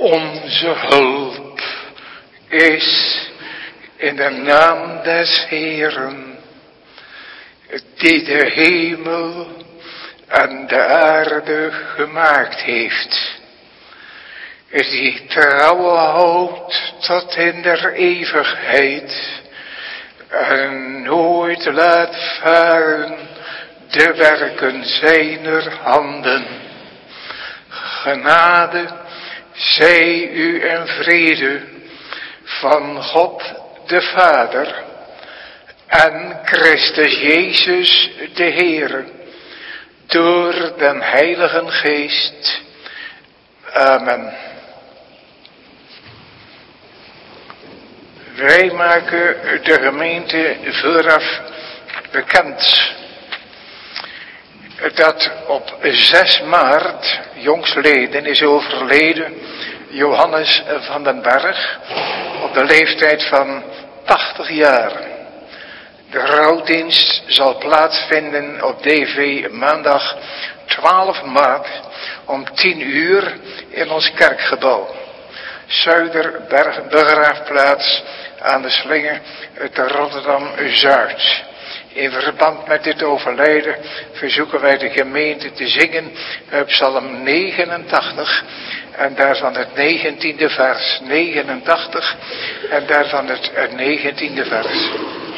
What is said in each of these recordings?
Onze hulp is in de naam des Heeren, die de hemel en de aarde gemaakt heeft, die trouw houdt tot in der eeuwigheid en nooit laat varen de werken zijner handen. Genade zij u en vrede van God de Vader en Christus Jezus de Heere, door den Heiligen Geest. Amen. Wij maken de gemeente vooraf bekend dat op 6 maart jongstleden is overleden Johannes van den Berg op de leeftijd van 80 jaar. De rouwdienst zal plaatsvinden op DV maandag 12 maart om 10 uur in ons kerkgebouw. Zuiderbegraafplaats aan de Slinge te Rotterdam-Zuid. In verband met dit overlijden verzoeken wij de gemeente te zingen Psalm 89 en daarvan het 19e vers. 89 en daarvan het 19e vers.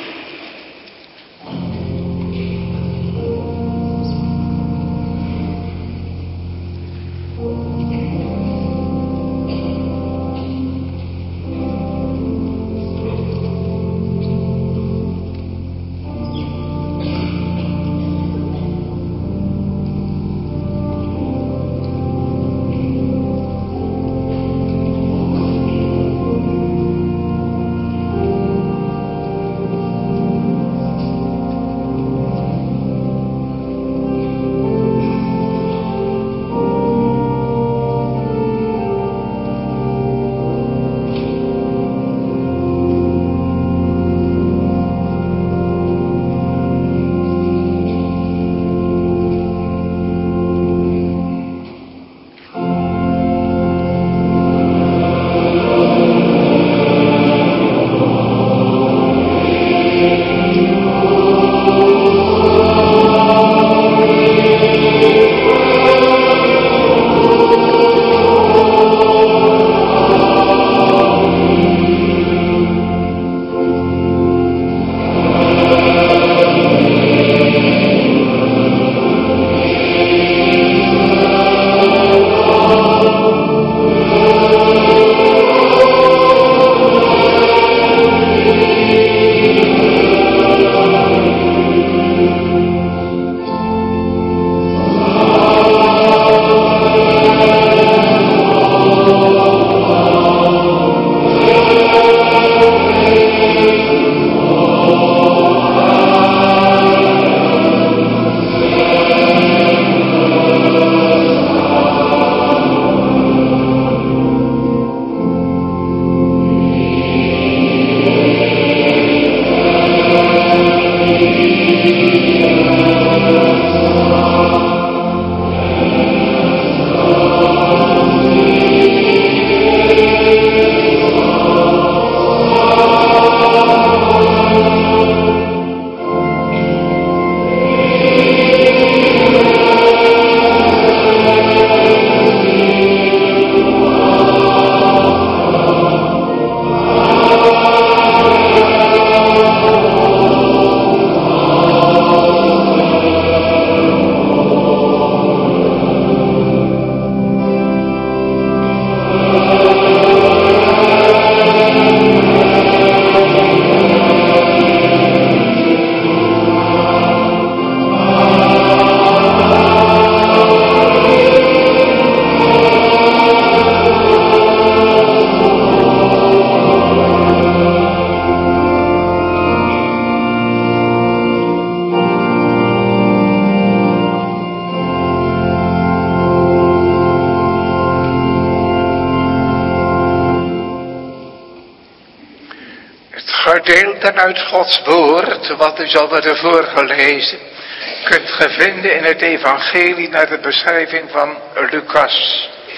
Gedeelten uit Gods woord, wat u zal worden voorgelezen, kunt ge vinden in het evangelie naar de beschrijving van Lucas.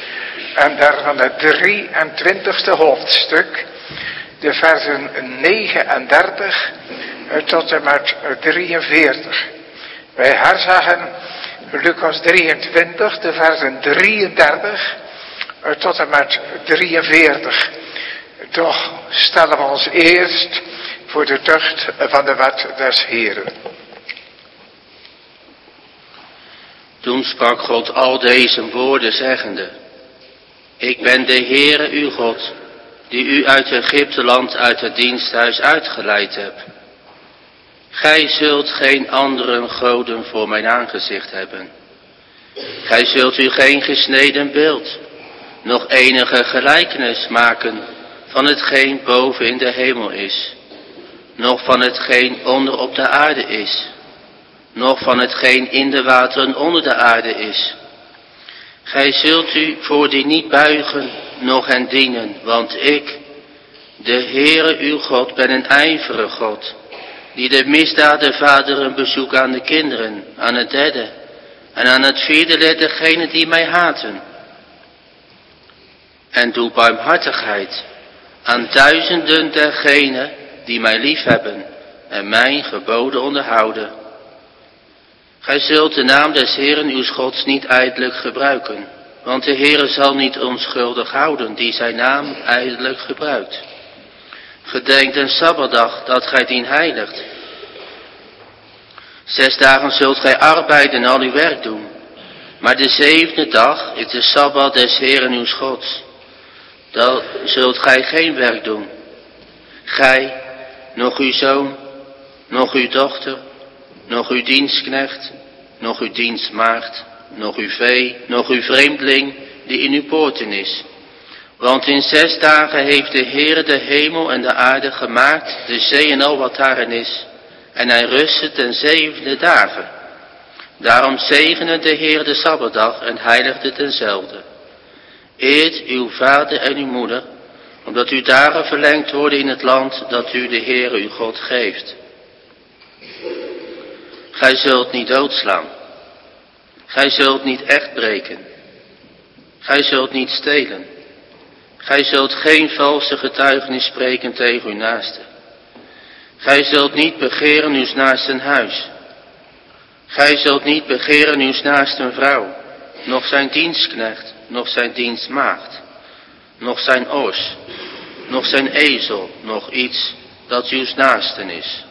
En daarvan het 23e hoofdstuk, de versen 39 tot en met 43. Wij herzagen Lucas 23, de versen 33 tot en met 43. Toch stellen we ons eerst voor de tucht van de wet des Heren. Toen sprak God al deze woorden zeggende: Ik ben de Heere uw God, die u uit Egypteland uit het diensthuis uitgeleid heb. Gij zult geen andere goden voor mijn aangezicht hebben. Gij zult u geen gesneden beeld, nog enige gelijkenis maken van hetgeen boven in de hemel is, noch van hetgeen onder op de aarde is, noch van hetgeen in de wateren onder de aarde is. Gij zult u voor die niet buigen, noch hen dienen, want ik, de Heere uw God, ben een ijverige God, die de misdaden vaderen bezoekt aan de kinderen, aan het derde en aan het vierde lid degenen die mij haten. En doe barmhartigheid aan duizenden dergenen die mij liefhebben en mijn geboden onderhouden. Gij zult de naam des Heeren uws Gods niet ijdelijk gebruiken, want de Heere zal niet onschuldig houden die zijn naam ijdelijk gebruikt. Gedenk den Sabbatdag dat gij dien heiligt. 6 dagen zult gij arbeiden en al uw werk doen, maar de 7e dag is de Sabbat des Heeren uws Gods. Dan zult gij geen werk doen. Gij, nog uw zoon, nog uw dochter, nog uw dienstknecht, nog uw dienstmaagd, nog uw vee, nog uw vreemdeling die in uw poorten is. Want in 6 dagen heeft de Heere de hemel en de aarde gemaakt, de zee en al wat daarin is. En hij rustte ten 7e dagen. Daarom zegende de Heer de Sabbatdag en heiligde denzelfde. Eert uw vader en uw moeder, omdat uw dagen verlengd worden in het land dat u de Heer uw God geeft. Gij zult niet doodslaan. Gij zult niet echt breken. Gij zult niet stelen. Gij zult geen valse getuigenis spreken tegen uw naaste. Gij zult niet begeren uws naasten huis. Gij zult niet begeren uws naasten vrouw, noch zijn dienstknecht, noch zijn dienstmaagd, noch zijn os, noch zijn ezel, noch iets dat uws naasten is.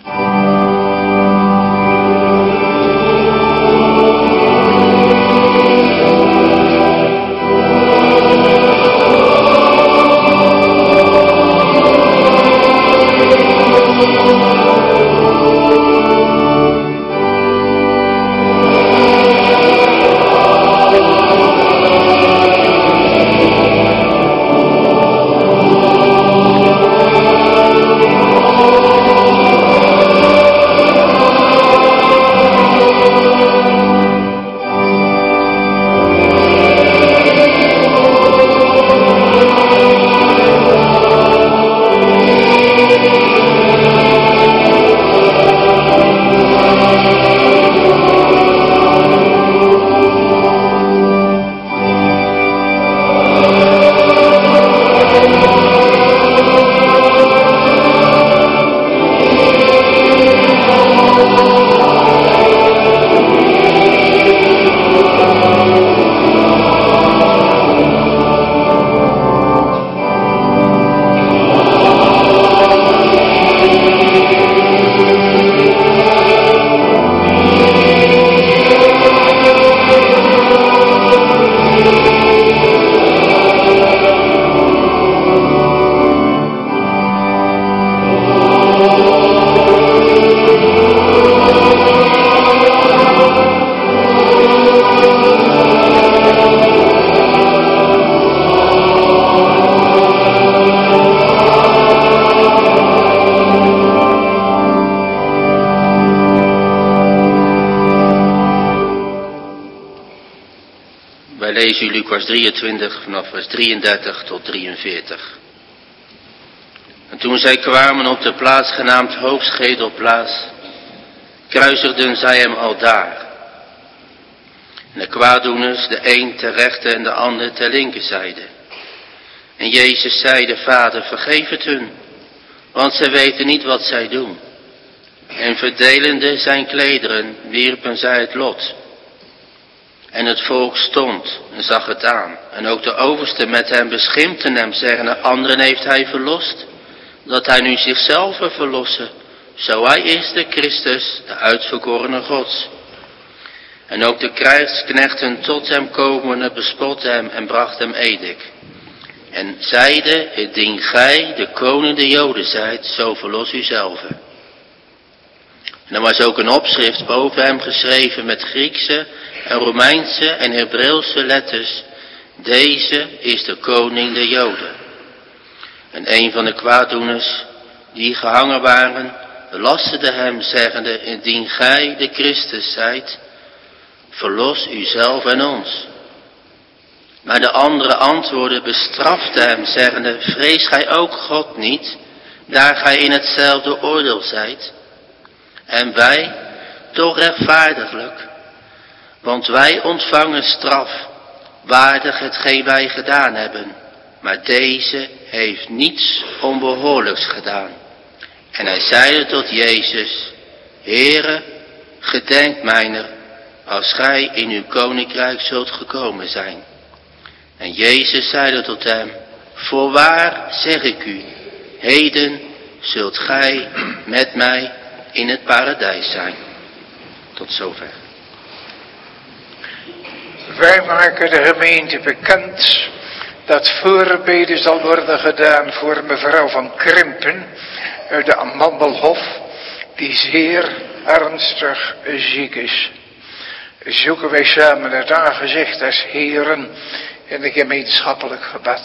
Lees u Lucas 23 vanaf vers 33 tot 43. En toen zij kwamen op de plaats genaamd Hoogschedelplaats, kruisigden zij hem aldaar. En de kwaaddoeners, de een ter rechter en de ander ter linkerzijde. En Jezus zeide, Vader, vergeef het hun, want zij weten niet wat zij doen. En verdelende zijn klederen wierpen zij het lot. En het volk stond en zag het aan. En ook de oversten met hem beschimpten hem, zeggende, anderen heeft hij verlost, dat hij nu zichzelf verlossen, zo hij is de Christus, de uitverkorene Gods. En ook de krijgsknechten tot hem komende bespotten hem en brachten hem edik. En zeide, indien gij de koning der Joden zijt, zo verlos u zelf. En er was ook een opschrift boven hem geschreven met Griekse en Romeinse en Hebreeuwse letters. Deze is de koning der Joden. En een van de kwaaddoeners die gehangen waren, belasterde hem, zeggende, indien gij de Christus zijt, verlos uzelf en ons. Maar de andere antwoordde, bestrafte hem, zeggende, vrees gij ook God niet, daar gij in hetzelfde oordeel zijt? En wij, toch rechtvaardiglijk, want wij ontvangen straf, waardig hetgeen wij gedaan hebben. Maar deze heeft niets onbehoorlijks gedaan. En hij zeide tot Jezus, Heere, gedenk mijner, als gij in uw koninkrijk zult gekomen zijn. En Jezus zeide tot hem, voorwaar zeg ik u, heden zult gij met mij in het paradijs zijn. Tot zover. Wij maken de gemeente bekend dat voorbeden zal worden gedaan voor mevrouw van Krimpen uit de Amandelhof, die zeer ernstig ziek is. Zoeken wij samen het aangezicht des Heeren in een gemeenschappelijk gebed.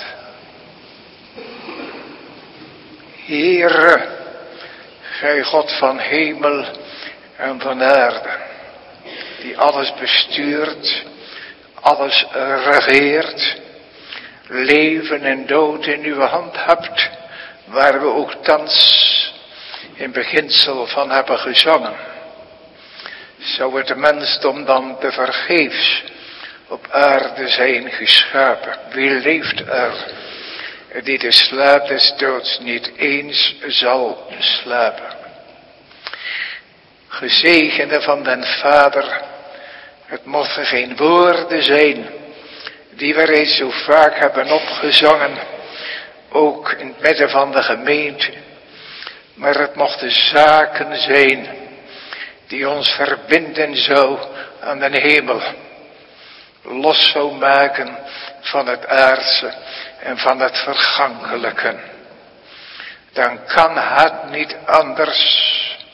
Heere, gij God van hemel en van aarde, die alles bestuurt, alles regeert, leven en dood in uw hand hebt, waar we ook thans in beginsel van hebben gezongen. Zou het de mensdom dan te vergeefs op aarde zijn geschapen? Wie leeft er die de slaap des doods niet eens zal slapen? Gezegende van den Vader, het mochten geen woorden zijn die we reeds zo vaak hebben opgezongen, ook in het midden van de gemeente, maar het mochten zaken zijn die ons verbinden zou aan de hemel, los zou maken van het aardse en van het vergankelijke. Dan kan het niet anders,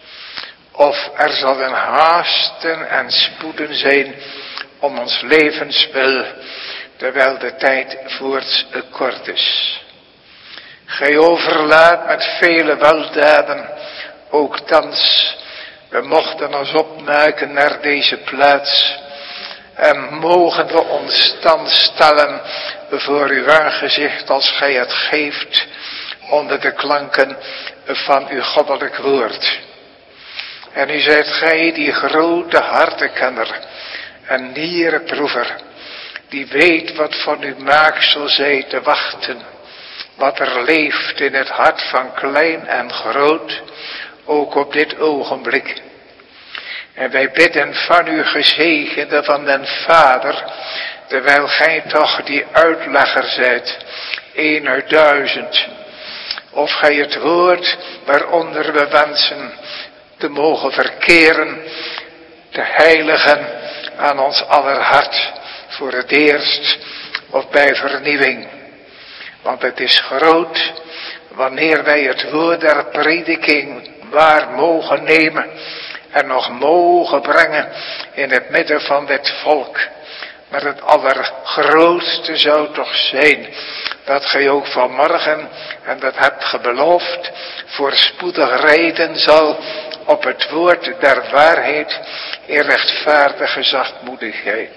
of er zal een haasten en spoeden zijn om ons levenswil, terwijl de tijd voorts kort is. Gij overlaat met vele weldaden, ook thans, we mochten ons opmaken naar deze plaats, en mogen we ons stand stellen voor uw aangezicht als gij het geeft, onder de klanken van uw goddelijk woord. En u zijt gij die grote hartenkenner en nierenproever, die weet wat van uw maaksel zij te wachten, wat er leeft in het hart van klein en groot, ook op dit ogenblik. En wij bidden van uw gezegende van den Vader, terwijl gij toch die uitlegger zijt, 1 uit 1000, of gij het woord waaronder we wensen te mogen verkeren, te heiligen aan ons aller hart, voor het eerst of bij vernieuwing. Want het is groot wanneer wij het woord der prediking waar mogen nemen en nog mogen brengen in het midden van dit volk. Maar het allergrootste zou toch zijn dat gij ook vanmorgen, en dat hebt ge beloofd, voorspoedig rijden zal op het woord der waarheid in rechtvaardige zachtmoedigheid.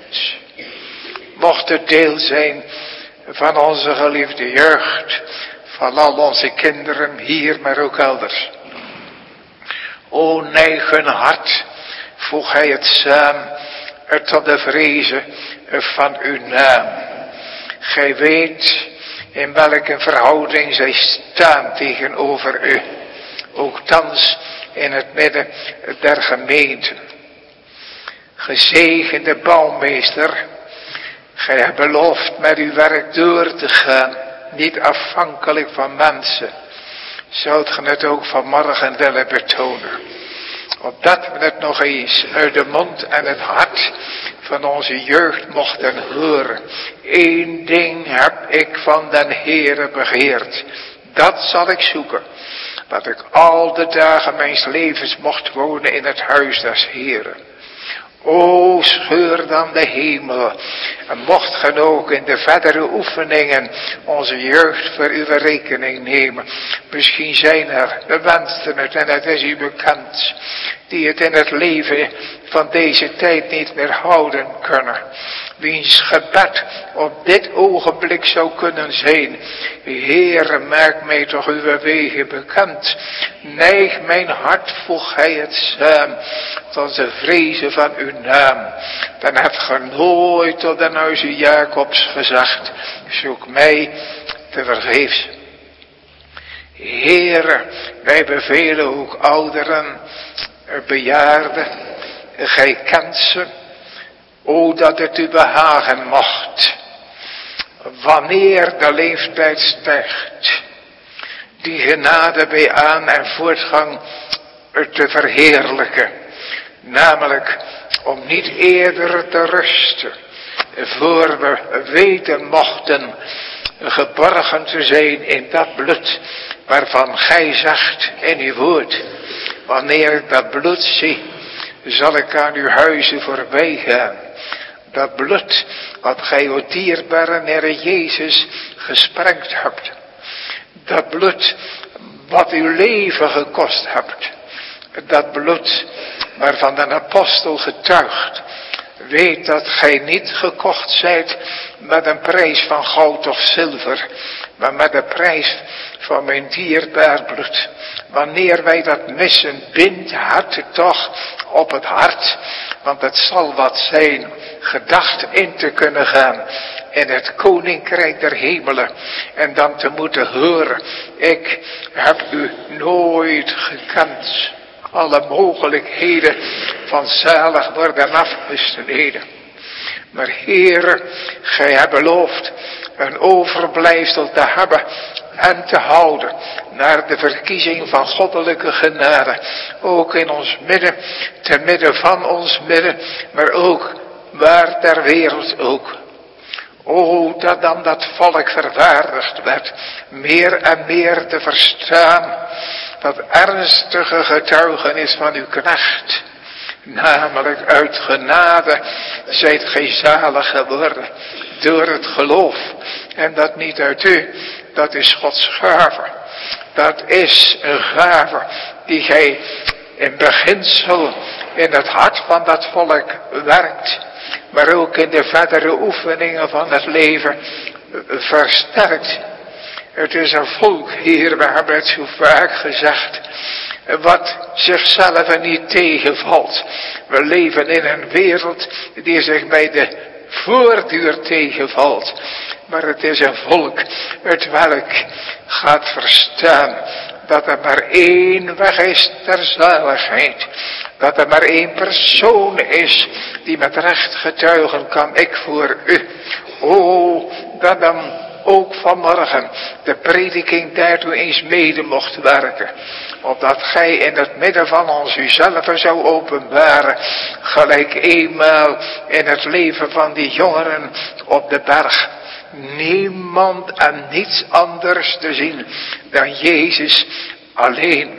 Mocht het deel zijn van onze geliefde jeugd, van al onze kinderen hier, maar ook elders. O neig hun hart, voeg hij het samen tot de vrezen van uw naam. Gij weet in welke verhouding zij staan tegenover u. Ook thans in het midden der gemeente. Gezegende bouwmeester, gij hebt beloofd met uw werk door te gaan, niet afhankelijk van mensen. Zoudt ge het ook vanmorgen willen betonen? Opdat we het nog eens uit de mond en het hart van onze jeugd mochten horen. Eén ding heb ik van den Heere begeerd, dat zal ik zoeken. Dat ik al de dagen mijns levens mocht wonen in het huis des Heeren. O, scheur dan de hemel. En mocht gij ook in de verdere oefeningen onze jeugd voor uw rekening nemen. Misschien zijn er, we wensen het en het is u bekend, die het in het leven van deze tijd niet meer houden kunnen. Wiens gebed op dit ogenblik zou kunnen zijn: Heere, maak mij toch uw wegen bekend. Neig mijn hart, voeg gij het samen, tot de vrezen van uw naam. Dan hebt ge nooit tot den huize Jacobs gezegd: zoek mij te vergeefs. Heere, wij bevelen ook ouderen, bejaarden, gij kent ze. O, dat het u behagen mocht, wanneer de leeftijd stijgt, die genade bij aan- en voortgang te verheerlijken. Namelijk om niet eerder te rusten, voor we weten mochten geborgen te zijn in dat bloed, waarvan gij zegt in uw woord: wanneer ik dat bloed zie, zal ik aan uw huizen voorbij gaan. Dat bloed wat gij, o dierbare Heere Jezus, gesprengd hebt. Dat bloed wat uw leven gekost hebt. Dat bloed waarvan de apostel getuigt. Weet dat gij niet gekocht zijt met een prijs van goud of zilver, maar met de prijs van mijn dierbaar bloed. Wanneer wij dat missen, bindt het toch op het hart, want het zal wat zijn gedacht in te kunnen gaan in het koninkrijk der hemelen en dan te moeten horen: ik heb u nooit gekend. Alle mogelijkheden van zalig worden afgesneden. Maar Heere, gij hebt beloofd een overblijfsel te hebben en te houden naar de verkiezing van goddelijke genade. Ook in ons midden, te midden van ons midden, maar ook waar ter wereld ook. O, dat dan dat volk verwaardigd werd, meer en meer te verstaan dat ernstige getuigenis van uw knecht. Namelijk uit genade zijt gij zalig geworden door het geloof. En dat niet uit u, dat is Gods gave. Dat is een gave die gij in beginsel in het hart van dat volk werkt. Maar ook in de verdere oefeningen van het leven versterkt. Het is een volk, Heer, we hebben het zo vaak gezegd, wat zichzelf niet tegenvalt. We leven in een wereld die zich bij de voortduur tegenvalt. Maar het is een volk het welk gaat verstaan dat er maar één weg is ter zaligheid. Dat er maar één persoon is die met recht getuigen kan: ik voor u. O, dat dan ook vanmorgen de prediking daartoe eens mede mocht werken. Opdat gij in het midden van ons uzelf zou openbaren. Gelijk eenmaal in het leven van die jongeren op de berg. Niemand en niets anders te zien dan Jezus alleen.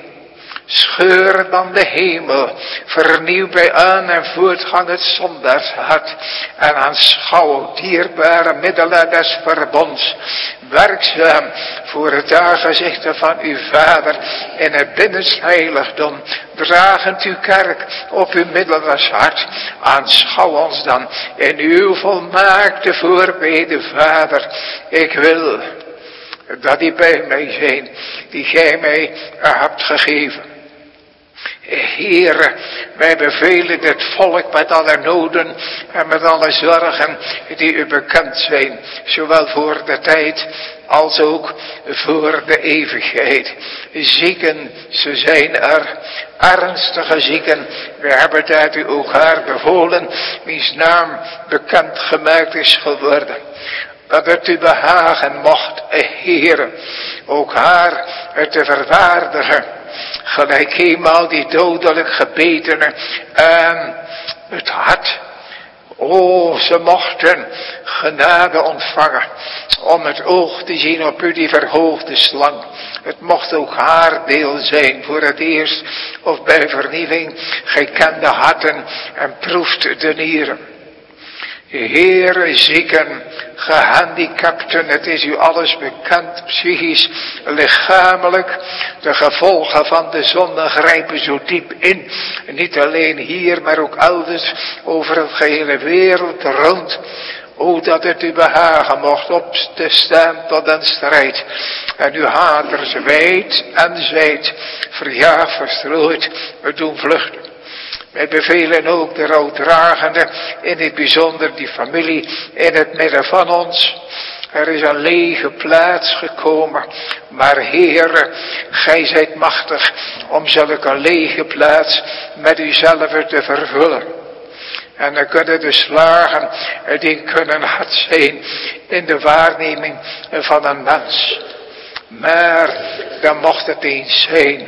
Scheur dan de hemel, vernieuw bij aan- en voortgang het zondagshart en aanschouw dierbare middelen des verbonds, werkzaam voor het aangezicht van uw Vader in het binnenste heiligdom, dragend uw kerk op uw middeldershart. Aanschouw ons dan in uw volmaakte voorbede, Vader. Ik wil dat die bij mij zijn, die gij mij hebt gegeven. Heere, wij bevelen het volk met alle noden en met alle zorgen die u bekend zijn, zowel voor de tijd als ook voor de eeuwigheid. Zieken, ze zijn er, ernstige zieken. We hebben dat u ook haar bevolen, wiens naam bekend gemaakt is geworden. Dat het u behagen mocht, Heere, ook haar te verwaardigen. Gelijk eenmaal die dodelijk gebetene aan het hart. O, ze mochten genade ontvangen om het oog te zien op u, die verhoogde slang. Het mocht ook haar deel zijn voor het eerst of bij vernieuwing. Gij kent de harten en proeft de nieren. Heere, zieken, gehandicapten, het is u alles bekend, psychisch, lichamelijk. De gevolgen van de zonde grijpen zo diep in. Niet alleen hier, maar ook elders over het gehele wereld rond. O, dat het u behagen mocht op te staan tot een strijd. En uw haters wijd en zijd, verjaagd, verstrooid, doen vluchten. Wij bevelen ook de rouwdragende, in het bijzonder die familie in het midden van ons. Er is een lege plaats gekomen, maar Heere, gij zijt machtig om zulke lege plaats met uzelf te vervullen. En dan kunnen de slagen, die kunnen hard zijn in de waarneming van een mens. Maar dan mocht het eens zijn.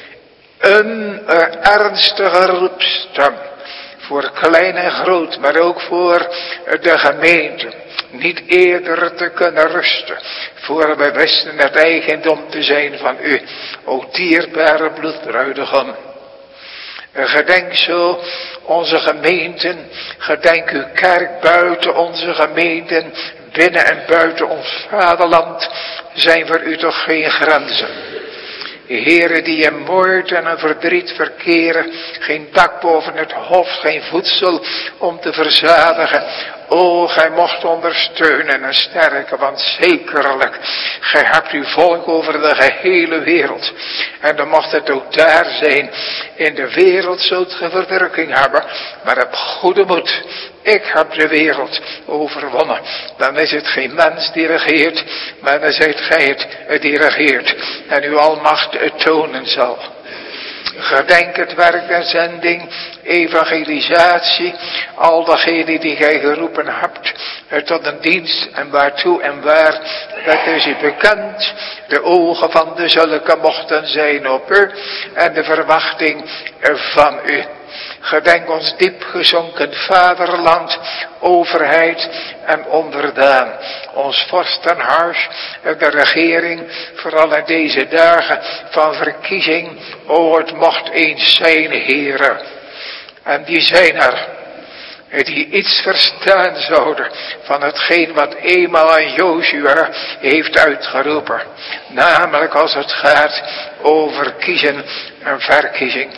Een ernstige roepstem voor klein en groot, maar ook voor de gemeente. Niet eerder te kunnen rusten, voor we wisten het eigendom te zijn van u, o dierbare bloedbruidegom. Gedenk zo onze gemeenten, gedenk uw kerk buiten onze gemeenten, binnen en buiten ons vaderland, zijn voor u toch geen grenzen. Heren die in moord en verdriet verkeren, geen dak boven het hoofd, geen voedsel om te verzadigen. O, gij mocht ondersteunen en sterken, want zekerlijk, gij hebt uw volk over de gehele wereld. En dan mocht het ook daar zijn, in de wereld zult ge verdrukking hebben, maar heb goede moed. Ik heb de wereld overwonnen. Dan is het geen mens die regeert, maar dan zijt gij het die regeert. En uw almacht het tonen zal. Gedenk het werk der zending, evangelisatie, al degenen die gij geroepen hebt, tot een dienst en waartoe en waar, dat is u bekend. De ogen van de zulke mochten zijn op u en de verwachting van u. Gedenk ons diep gezonken vaderland, overheid en onderdaan. Ons vorstenhuis, de regering, vooral in deze dagen van verkiezing. O, het mocht eens zijn, Heere. En die zijn er, die iets verstaan zouden van hetgeen wat eenmaal aan Jozua heeft uitgeroepen. Namelijk als het gaat over kiezen en verkiezing.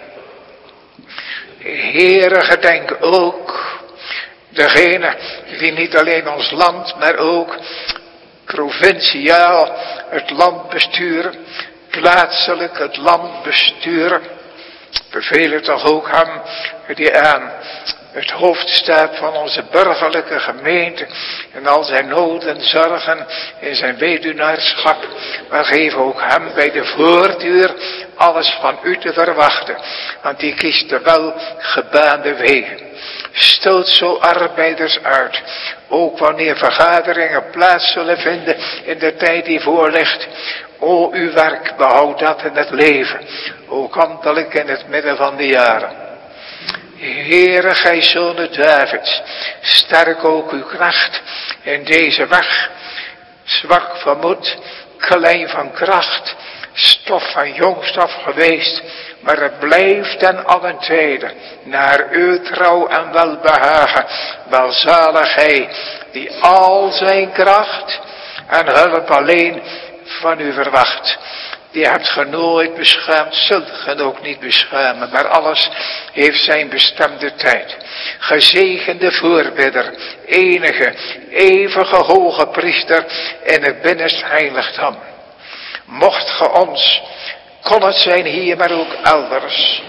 Heere, gedenk ook degene die niet alleen ons land, maar ook provinciaal het land besturen, plaatselijk het land besturen. Bevelen toch ook hem die aan het hoofd staat van onze burgerlijke gemeente en al zijn noden, zorgen in zijn weduwnaarschap. Maar geef ook hem bij de voordeur alles van u te verwachten, want die kiest de welgebaande wegen. Stoot zo arbeiders uit, ook wanneer vergaderingen plaats zullen vinden in de tijd die voor ligt. O, uw werk, behoud dat in het leven, ook ambtelijk in het midden van de jaren. Heere, gij zonen Davids, sterk ook uw kracht in deze weg, zwak van moed, klein van kracht, stof van jongstof geweest, maar het blijft ten allen tijden, naar uw trouw en welbehagen, welzalig hij, die al zijn kracht en hulp alleen van u verwacht. Die hebt ge nooit beschaamd, zult ge ook niet beschamen, maar alles heeft zijn bestemde tijd. Gezegende voorbidder, enige, eeuwige hoge priester in het binnenste heiligdom. Mocht ge ons, kon het zijn hier, maar ook elders,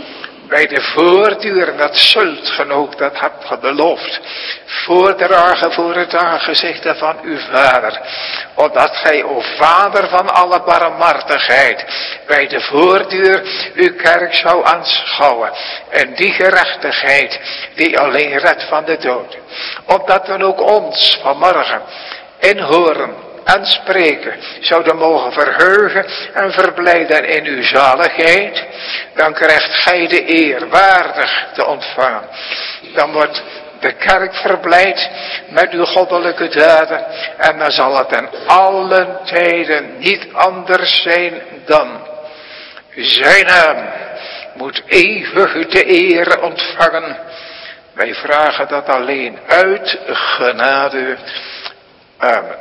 Bij de voordeur, dat zult ge ook, dat hebt ge beloofd, voordragen voor het aangezicht van uw Vader. Opdat gij, o Vader van alle barmhartigheid, bij de voordeur uw kerk zou aanschouwen. En die gerechtigheid die alleen redt van de dood. Opdat dan ook ons vanmorgen inhoren en spreken zouden mogen verheugen en verblijden in uw zaligheid, dan krijgt gij de eer waardig te ontvangen. Dan wordt de kerk verblijd met uw goddelijke daden en dan zal het in allen tijden niet anders zijn dan zijn naam moet eeuwig de eer ontvangen. Wij vragen dat alleen uit genade. Amen.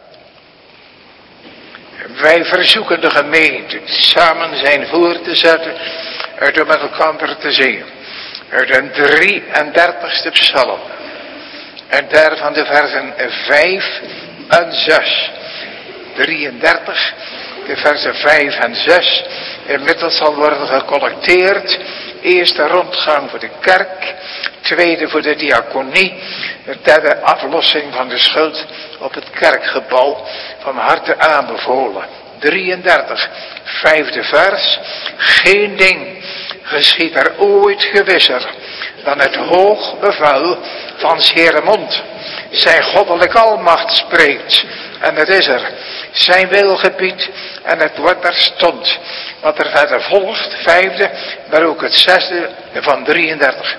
Wij verzoeken de gemeente samen zijn voor te zetten uit de met elkaar te zingen. Uit de 33ste psalm. En daarvan de versen 5 en 6. 33, de versen 5 en 6. Inmiddels zal worden gecollecteerd. Eerste rondgang voor de kerk. Tweede voor de diaconie. De derde aflossing van de schuld op het kerkgebouw. Van harte aanbevolen. 33, vijfde vers. Geen ding geschiedt er ooit gewisser dan het hoog bevel van 's Heeren mond. Zijn goddelijke almacht spreekt en het is er. Zijn wil gebiedt en het wordt terstond. Wat er verder volgt, vijfde, maar ook het zesde van 33.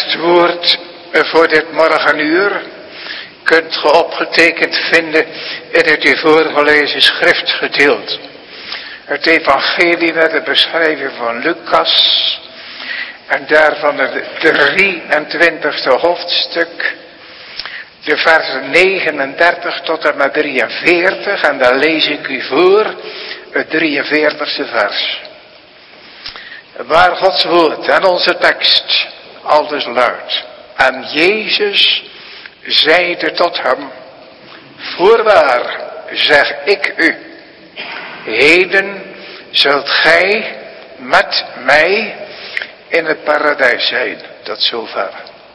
tekstwoord voor dit morgenuur kunt ge opgetekend vinden in het u voorgelezen schriftgedeelte. Het evangelie met de beschrijving van Lucas en daarvan het 23e hoofdstuk, de versen 39 tot en met 43, en daar lees ik u voor het 43e vers. Waar Gods woord en onze tekst aldus luidt. En Jezus zeide tot hem: voorwaar zeg ik u, heden zult gij met mij in het paradijs zijn. Tot zover.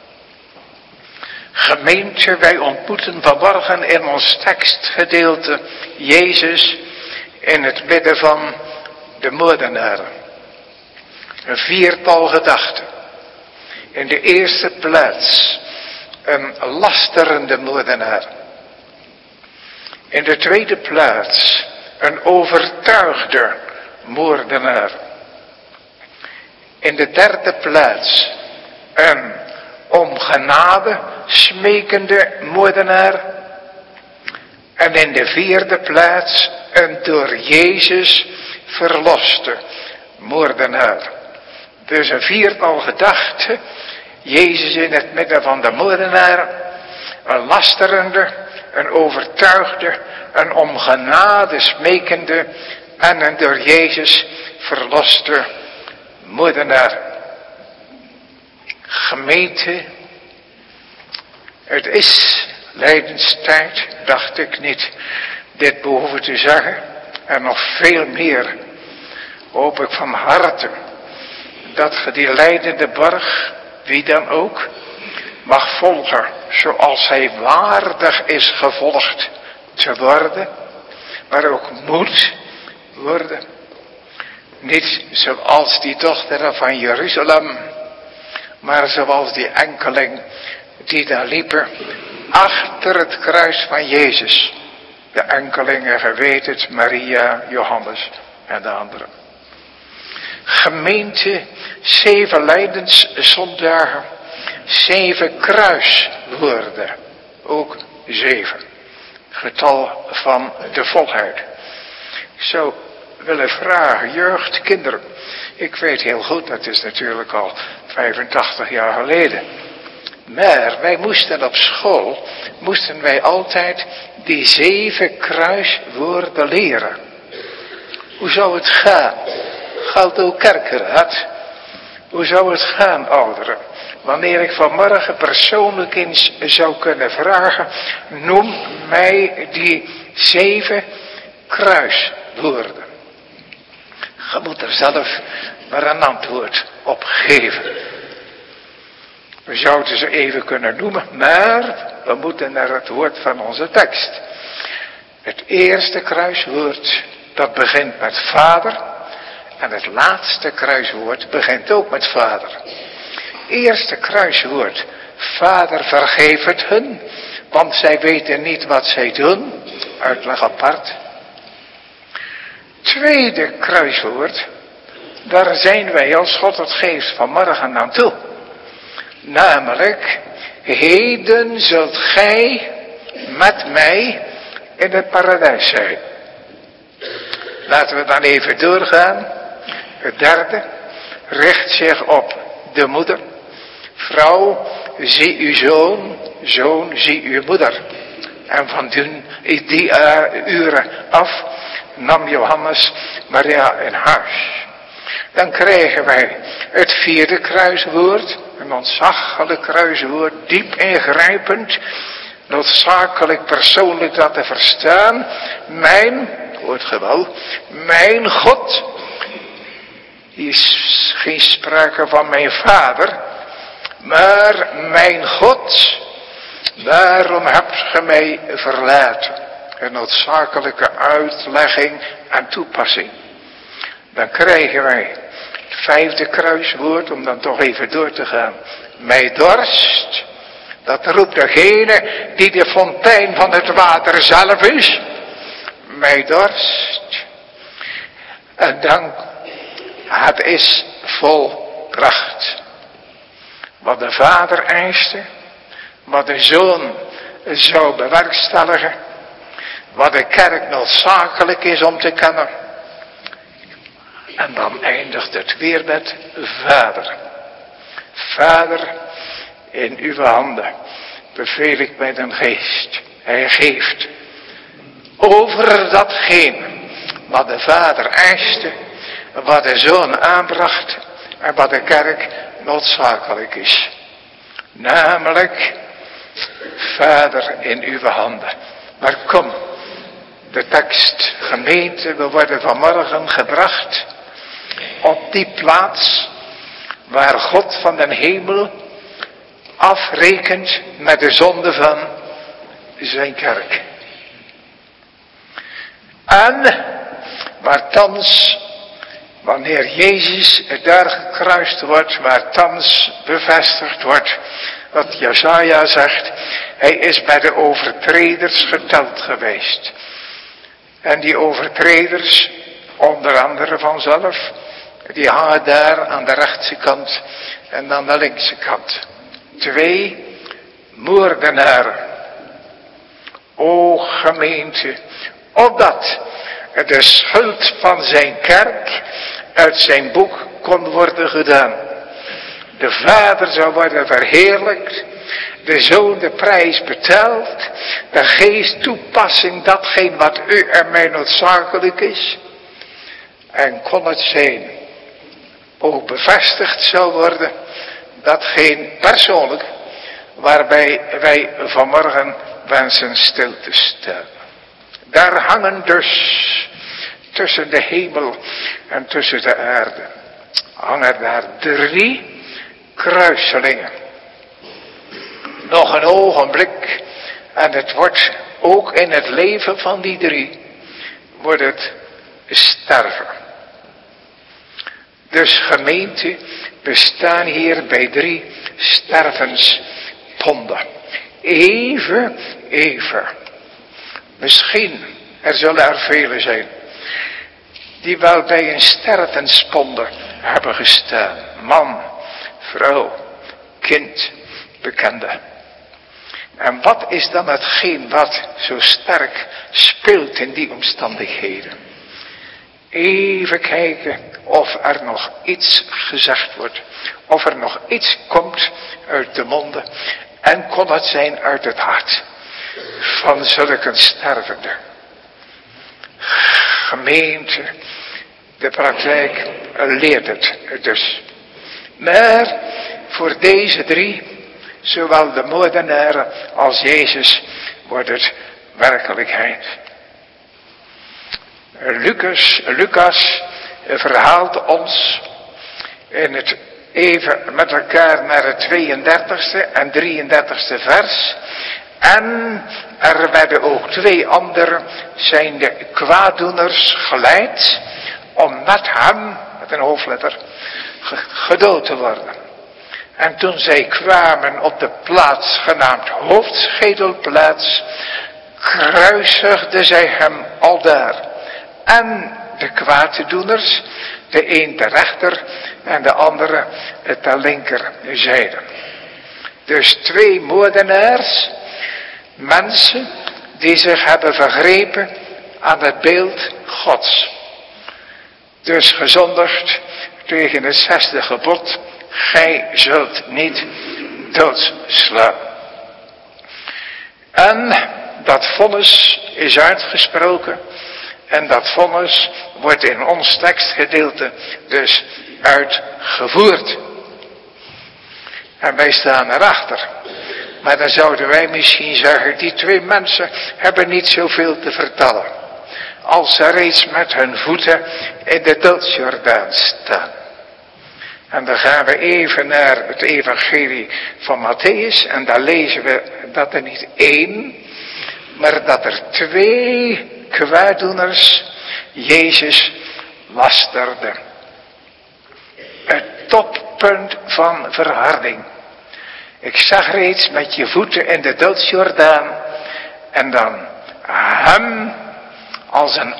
Gemeente, wij ontmoeten vanmorgen in ons tekstgedeelte Jezus in het midden van de moordenaren. Een viertal gedachten. In de eerste plaats een lasterende moordenaar. In de tweede plaats een overtuigde moordenaar. In de derde plaats een om genade smekende moordenaar. En in de vierde plaats een door Jezus verloste moordenaar. Dus een viertal gedachten. Jezus in het midden van de moordenaar. Een lasterende, een overtuigde, een om genade smekende en een door Jezus verloste moordenaar. Gemeente, het is lijdenstijd, dacht ik niet dit behoeven te zeggen. En nog veel meer hoop ik van harte dat ge die lijdende borg, wie dan ook, mag volgen zoals hij waardig is gevolgd te worden, maar ook moet worden. Niet zoals die dochteren van Jeruzalem, maar zoals die enkeling die daar liepen achter het kruis van Jezus. De enkelingen, ge weet het, Maria, Johannes en de anderen. Gemeente, 7 lijdenszondagen, 7 kruiswoorden, ook 7. Getal van de volheid. Ik zou willen vragen, jeugd, kinderen. Ik weet heel goed, dat is natuurlijk al 85 jaar geleden. Maar wij moesten op school, altijd die 7 kruiswoorden leren. Hoe zou het gaan? Galdo Kerkeraad. Hoe zou het gaan, ouderen? Wanneer ik vanmorgen persoonlijk eens zou kunnen vragen, noem mij die 7 kruiswoorden. Je moet er zelf maar een antwoord op geven. We zouden ze even kunnen noemen, maar we moeten naar het woord van onze tekst. Het eerste kruiswoord, dat begint met vader. En het laatste kruiswoord begint ook met vader. Eerste kruiswoord, vader vergeef het hun, want zij weten niet wat zij doen. Uitleg apart. Tweede kruiswoord, daar zijn wij als God het geeft vanmorgen aan toe. Namelijk, heden zult gij met mij in het paradijs zijn. Laten we dan even doorgaan. Het derde richt zich op de moeder. Vrouw, zie uw zoon, zoon, zie uw moeder. En van die uren af nam Johannes Maria in huis. Dan krijgen wij het vierde kruiswoord, een ontzaglijk kruiswoord, diep ingrijpend, noodzakelijk persoonlijk dat te verstaan. Mijn, hoort ge wel, mijn God. Hier is geen sprake van mijn vader, maar mijn God, waarom hebt ge mij verlaten? Een noodzakelijke uitlegging en toepassing. Dan krijgen wij het vijfde kruiswoord, om dan toch even door te gaan. Mij dorst, dat roept degene die de fontein van het water zelf is. Mij dorst. En dan, het is volbracht. wat de Vader eiste, wat de Zoon zou bewerkstelligen, wat de kerk noodzakelijk is om te kennen. En dan eindigt het weer met Vader. Vader, in uw handen beveel ik mijn geest. Hij geeft over datgene wat de Vader eiste, wat de Zoon aanbracht en wat de kerk noodzakelijk is. Namelijk, Vader, in uw handen. Maar kom, de tekst, gemeente, we worden vanmorgen gebracht op die plaats waar God van den hemel afrekent met de zonde van zijn kerk. En waar thans, wanneer Jezus daar gekruist wordt, waar thans bevestigd wordt wat Jesaja zegt, hij is bij de overtreders geteld geweest. En die overtreders, onder andere vanzelf, die hangen daar aan de rechtse kant en aan de linkse kant. 2 moordenaren. O gemeente, opdat de schuld van zijn kerk uit zijn boek kon worden gedaan. De Vader zou worden verheerlijkt, de Zoon de prijs betaald, de Geest toepassing datgene wat u en mij noodzakelijk is. En kon het zijn, ook bevestigd zou worden, datgene persoonlijk waarbij wij vanmorgen wensen stil te staan. Daar hangen dus tussen de hemel en tussen de aarde, hangen daar 3 kruiselingen. Nog een ogenblik en het wordt ook in het leven van die 3, wordt het sterven. Dus gemeente, we staan hier bij 3 stervensponden. Even. Misschien, er zullen er velen zijn, die wel bij een stervensponde hebben gestaan. Man, vrouw, kind, bekende. En wat is dan hetgeen wat zo sterk speelt in die omstandigheden? Even kijken of er nog iets gezegd wordt. Of er nog iets komt uit de monden. En kon het zijn uit het hart van zulke stervende. Gemeente, de praktijk leert het dus. Maar voor deze 3, zowel de moordenaren als Jezus, wordt het werkelijkheid. Lucas verhaalt ons in het even met elkaar naar het 32e en 33e vers. En er werden ook 2 anderen, zijn de kwaaddoeners, geleid om met hem, met een hoofdletter, gedood te worden. En toen zij kwamen op de plaats genaamd hoofdschedelplaats, kruisigden zij hem aldaar. En de kwaaddoeners, de een ter rechter en de andere ter linkerzijde. Dus 2 moordenaars, mensen die zich hebben vergrepen aan het beeld Gods. Dus gezondigd tegen het 6e gebod, gij zult niet doodslaan. En dat vonnis is uitgesproken. En dat vonnis wordt in ons tekstgedeelte dus uitgevoerd. En wij staan erachter. Maar dan zouden wij misschien zeggen, die 2 mensen hebben niet zoveel te vertellen. Als ze reeds met hun voeten in de doodsjordaan staan. En dan gaan we even naar het evangelie van Mattheüs. En daar lezen we dat er niet 1, maar dat er 2 kwaaddoeners Jezus lasterden. Het toppunt van verharding. Ik zag reeds met je voeten in de doodsjordaan en dan hem als een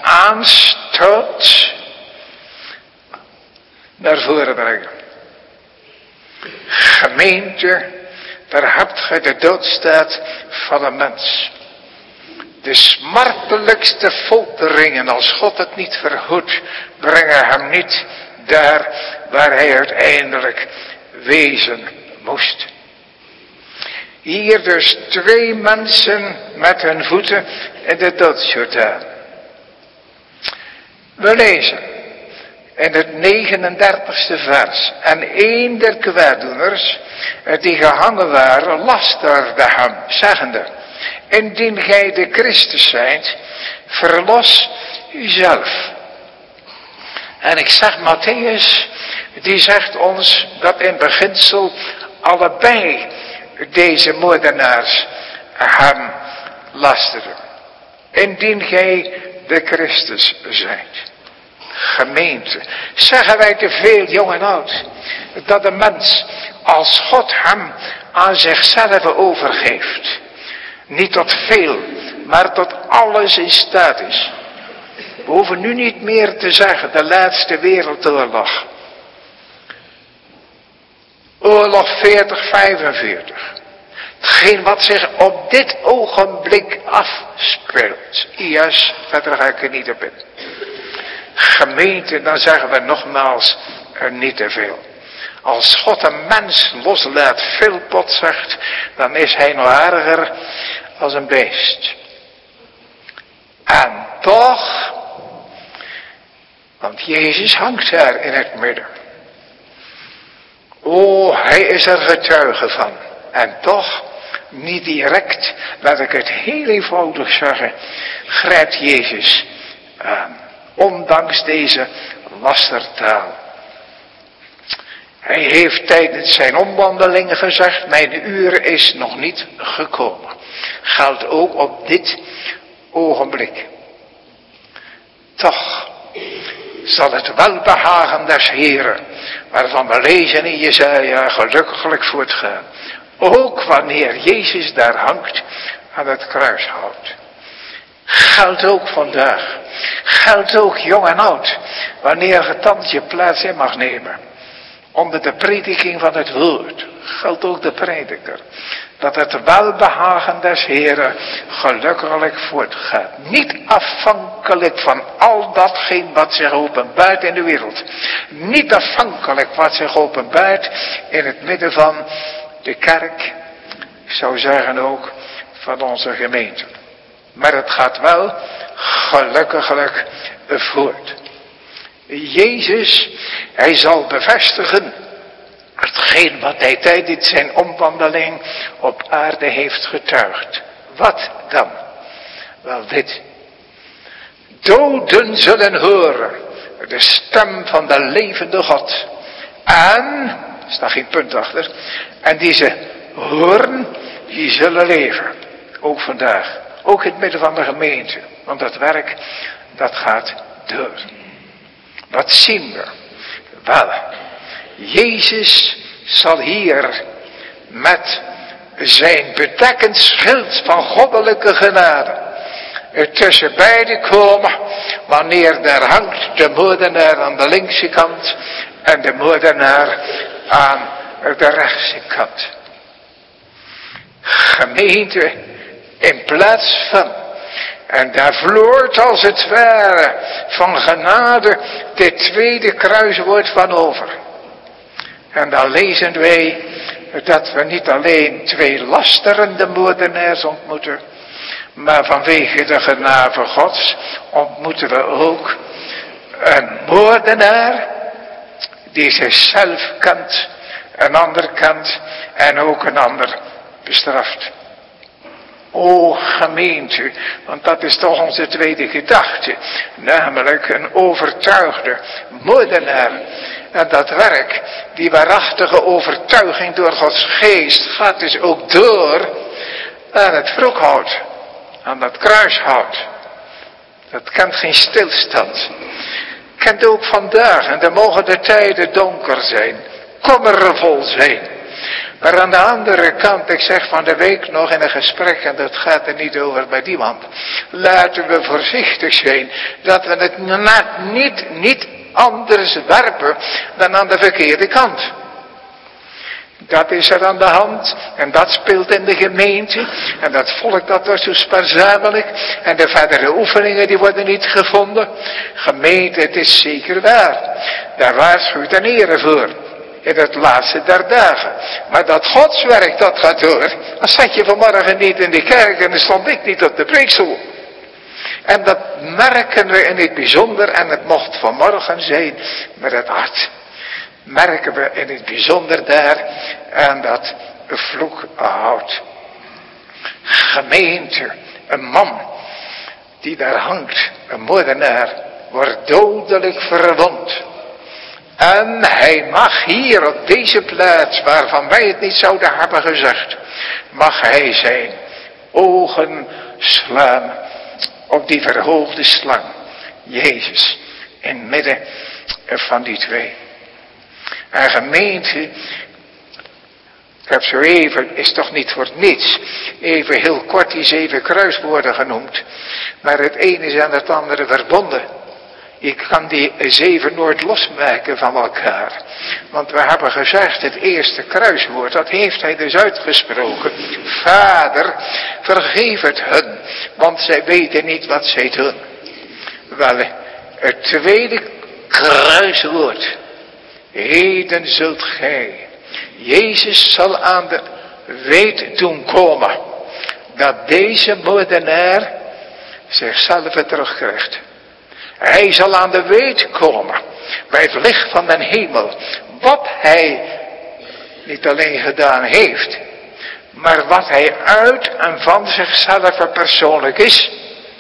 aanstoot naar voren brengen. Gemeente, daar hebt gij de doodstaat van een mens. De smartelijkste folteringen, als God het niet verhoedt, brengen hem niet daar waar hij uiteindelijk wezen moest. Hier dus 2 mensen met hun voeten in de doodsjordaan. We lezen in het 39ste vers. En een der kwaaddoeners die gehangen waren, lasterde hem, zeggende: indien gij de Christus zijt, verlos uzelf. En ik zeg, Matthäus, die zegt ons dat in beginsel allebei deze moordenaars hem lasterden. Indien gij de Christus zijt. Gemeente, zeggen wij te veel, jong en oud, dat de mens, als God hem aan zichzelf overgeeft, niet tot veel, maar tot alles in staat is. We hoeven nu niet meer te zeggen, de laatste wereldoorlog. Oorlog 40-45. Hetgeen wat zich op dit ogenblik afspeelt. IS, verder ga ik er niet op in. Gemeente, dan zeggen we nogmaals, niet te veel. Als God een mens loslaat, Philpot zegt, dan is hij nog erger als een beest. En toch, want Jezus hangt daar in het midden. Oh, hij is er getuige van. En toch, niet direct, laat ik het heel eenvoudig zeggen, grijpt Jezus aan. Ondanks deze lastertaal. Hij heeft tijdens zijn omwandelingen gezegd, mijn uur is nog niet gekomen. Geldt ook op dit ogenblik. Toch zal het welbehagen des Heren, waarvan we lezen in Jesaja, gelukkiglijk voortgaan. Ook wanneer Jezus daar hangt aan het kruishout. Geldt ook vandaag. Geldt ook jong en oud. Wanneer je thans je plaats in mag nemen. Onder de prediking van het woord. Geldt ook de prediker. Dat het welbehagen des Heren gelukkiglijk voortgaat. Niet afhankelijk van al datgene wat zich openbaart in de wereld. Niet afhankelijk wat zich openbaart in het midden van de kerk. Ik zou zeggen ook van onze gemeente. Maar het gaat wel gelukkiglijk voort. Jezus, hij zal bevestigen hetgeen wat hij tijdens zijn omwandeling op aarde heeft getuigd. Wat dan? Wel dit. Doden zullen horen de stem van de levende God. En, er staat geen punt achter, en die ze horen, die zullen leven. Ook vandaag. Ook in het midden van de gemeente. Want dat werk, dat gaat door. Wat zien we? Wel, Jezus zal hier met zijn bedekkend schild van goddelijke genade tussen beiden komen, wanneer daar hangt de moordenaar aan de linkse kant en de moordenaar aan de rechtse kant. Gemeente, in plaats van, en daar vloort als het ware van genade dit tweede kruiswoord van over. En dan lezen wij dat we niet alleen 2 lasterende moordenaars ontmoeten, maar vanwege de genade Gods ontmoeten we ook een moordenaar die zichzelf kent, een ander kent en ook een ander bestraft. O gemeente, want dat is toch onze tweede gedachte, namelijk een overtuigde moordenaar. En dat werk, die waarachtige overtuiging door Gods geest, gaat dus ook door aan het wrokhout, aan dat kruishout. Dat kent geen stilstand. Kent ook vandaag, en dan mogen de tijden donker zijn, kommervol zijn. Maar aan de andere kant, ik zeg van de week nog in een gesprek, en dat gaat er niet over bij iemand. Laten we voorzichtig zijn, dat we het niet anders werpen dan aan de verkeerde kant. Dat is er aan de hand. En dat speelt in de gemeente. En dat volk dat wordt zo spaarzamelijk. En de verdere oefeningen die worden niet gevonden. Gemeente, het is zeker waar. Daar waarschuwt een ere voor. In het laatste der dagen. Maar dat Gods werk dat gaat door. Dan zat je vanmorgen niet in de kerk en dan stond ik niet op de preekstoel. En dat merken we in het bijzonder. En het mocht vanmorgen zijn met het hart. Merken we in het bijzonder daar aan dat vloekhout. Gemeente, een man die daar hangt, een moordenaar, wordt dodelijk verwond. En hij mag hier op deze plaats, waarvan wij het niet zouden hebben gezegd, mag hij zijn ogen slaan op die verhoogde slang, Jezus, in het midden van die twee. En gemeente, ik heb zo even, is toch niet voor niets, even heel kort die 7 kruiswoorden genoemd. Maar het ene is aan het andere verbonden. Je kan die 7 nooit losmaken van elkaar. Want we hebben gezegd, het eerste kruiswoord, dat heeft hij dus uitgesproken. Vader, vergeef het hun, want zij weten niet wat zij doen. Wel, het tweede kruiswoord. Heden zult gij, Jezus zal aan de weet doen komen, dat deze moordenaar zichzelf terugkrijgt. Hij zal aan de weet komen, bij het licht van den hemel, wat hij niet alleen gedaan heeft, maar wat hij uit en van zichzelf persoonlijk is.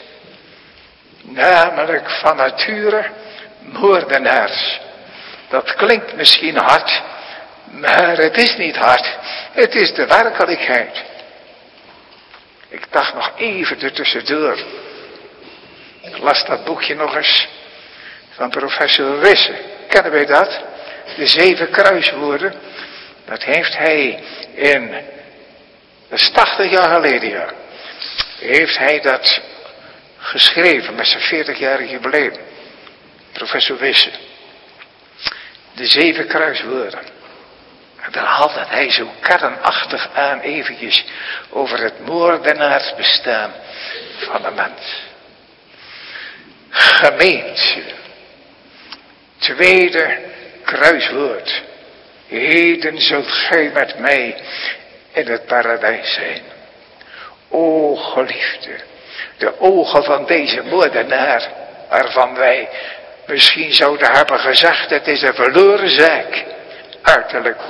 Namelijk van nature moordenaars. Dat klinkt misschien hard, maar het is niet hard. Het is de werkelijkheid. Ik dacht nog even ertussendoor. Ik las dat boekje nog eens van professor Wisse. Kennen wij dat? De 7 kruiswoorden. Dat heeft hij in, dat is 80 jaar geleden, ja. Heeft hij dat geschreven met zijn 40-jarig jubileum. Professor Wisse. De 7 kruiswoorden. En daar haalde hij zo kernachtig aan eventjes over het moordenaarsbestaan van de mens. Gemeente. Tweede kruiswoord. Heden zult gij met mij in het paradijs zijn. O geliefde, de ogen van deze moordenaar, waarvan wij misschien zouden hebben gezegd, het is een verloren zaak, uiterlijk.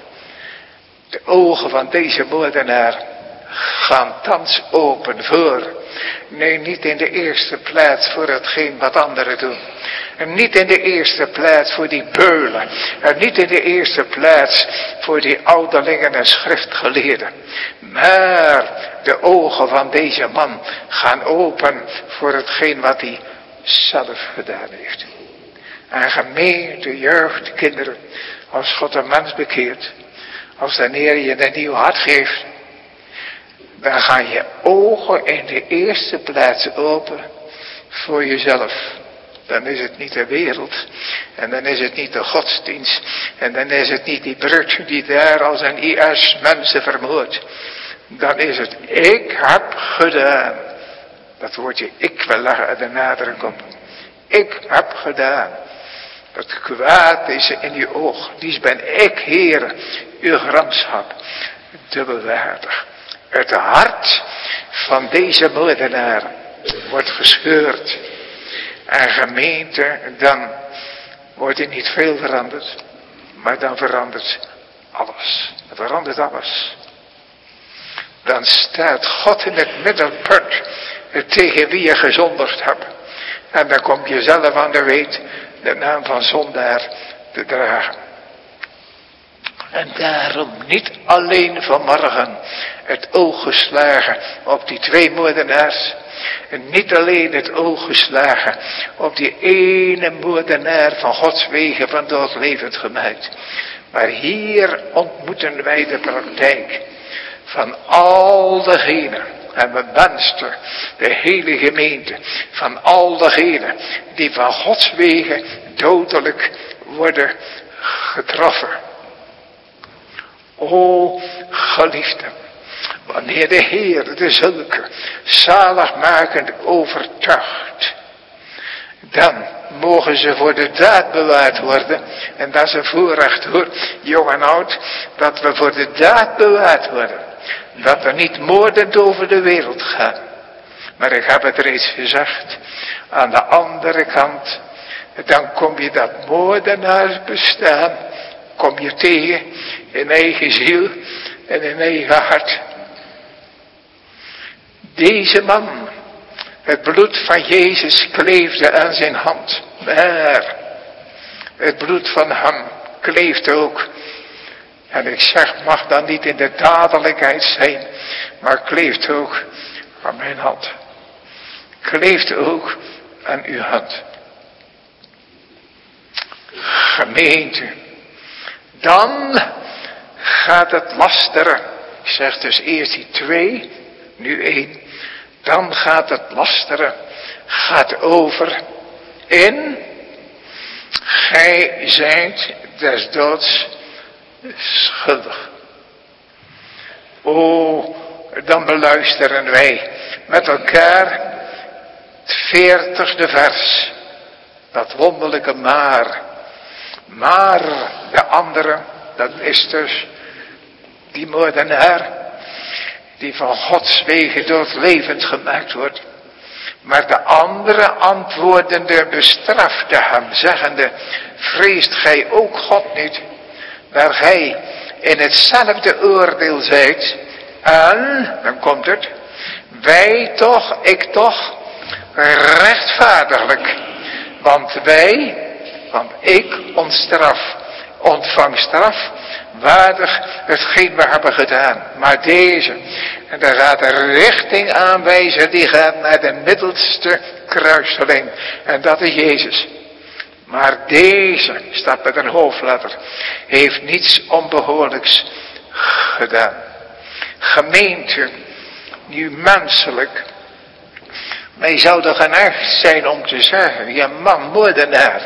De ogen van deze moordenaar gaan thans open voor. Nee, niet in de eerste plaats voor hetgeen wat anderen doen. En niet in de eerste plaats voor die beulen. En niet in de eerste plaats voor die ouderlingen en schriftgeleerden. Maar de ogen van deze man gaan open voor hetgeen wat hij zelf gedaan heeft. En gemeente, jeugd, kinderen, als God een mens bekeert, als de Heer je een nieuw hart geeft, dan gaan je ogen in de eerste plaats open voor jezelf. Dan is het niet de wereld. En dan is het niet de godsdienst. En dan is het niet die brut die daar als een IS mensen vermoordt. Dan is het, ik heb gedaan. Dat woordje ik wil leggen de nadruk op. Ik heb gedaan. Dat kwaad is in je oog. Dies ben ik, Heer, uw gramschap. Dubbelwaardig. Het hart van deze moordenaar wordt gescheurd. En gemeente, dan wordt er niet veel veranderd. Maar dan verandert alles. Het verandert alles. Dan staat God in het middelpunt tegen wie je gezondigd hebt. En dan kom je zelf aan de weet de naam van zondaar te dragen. En daarom niet alleen vanmorgen het oog geslagen op die 2 moordenaars. En niet alleen het oog geslagen op die ene moordenaar van Gods wegen van dood levend gemaakt. Maar hier ontmoeten wij de praktijk van al degenen. En we wensen de hele gemeente van al degenen die van Gods wegen dodelijk worden getroffen. O geliefde, wanneer de Heer de zulke zaligmakend overtuigt, dan mogen ze voor de daad bewaard worden. En dat is een voorrecht hoor, jong en oud, dat we voor de daad bewaard worden. Dat er niet moordend over de wereld gaan. Maar ik heb het reeds gezegd, aan de andere kant, dan kom je dat moordenaarsbestaan, kom je tegen in eigen ziel en in eigen hart. Deze man, het bloed van Jezus kleefde aan zijn hand. Maar het bloed van hem kleeft ook. En ik zeg, mag dan niet in de dadelijkheid zijn, maar kleeft ook aan mijn hand. Kleeft ook aan uw hand. Gemeente, dan gaat het lasteren. Ik zeg dus eerst die 2, nu 1. Dan gaat het lasteren, gaat over in, gij zijt des doods schuldig. O, dan beluisteren wij met elkaar het 40e vers. Dat wonderlijke maar. Maar de andere, dat is dus die moordenaar, die van Gods wegen doodlevend gemaakt wordt. Maar de andere antwoordende bestrafte hem, zeggende, vreest gij ook God niet, waar gij in hetzelfde oordeel zijt, en, dan komt het, wij toch, ik toch, rechtvaardiglijk, want ik ontvang straf, waardig hetgeen we hebben gedaan. Maar deze, en daar gaat een richting aanwijzen, die gaat naar de middelste kruiseling. En dat is Jezus. Maar deze, staat met een hoofdletter, heeft niets onbehoorlijks gedaan. Gemeente, nu menselijk, wij zouden geneigd zijn om te zeggen, ja man, moordenaar,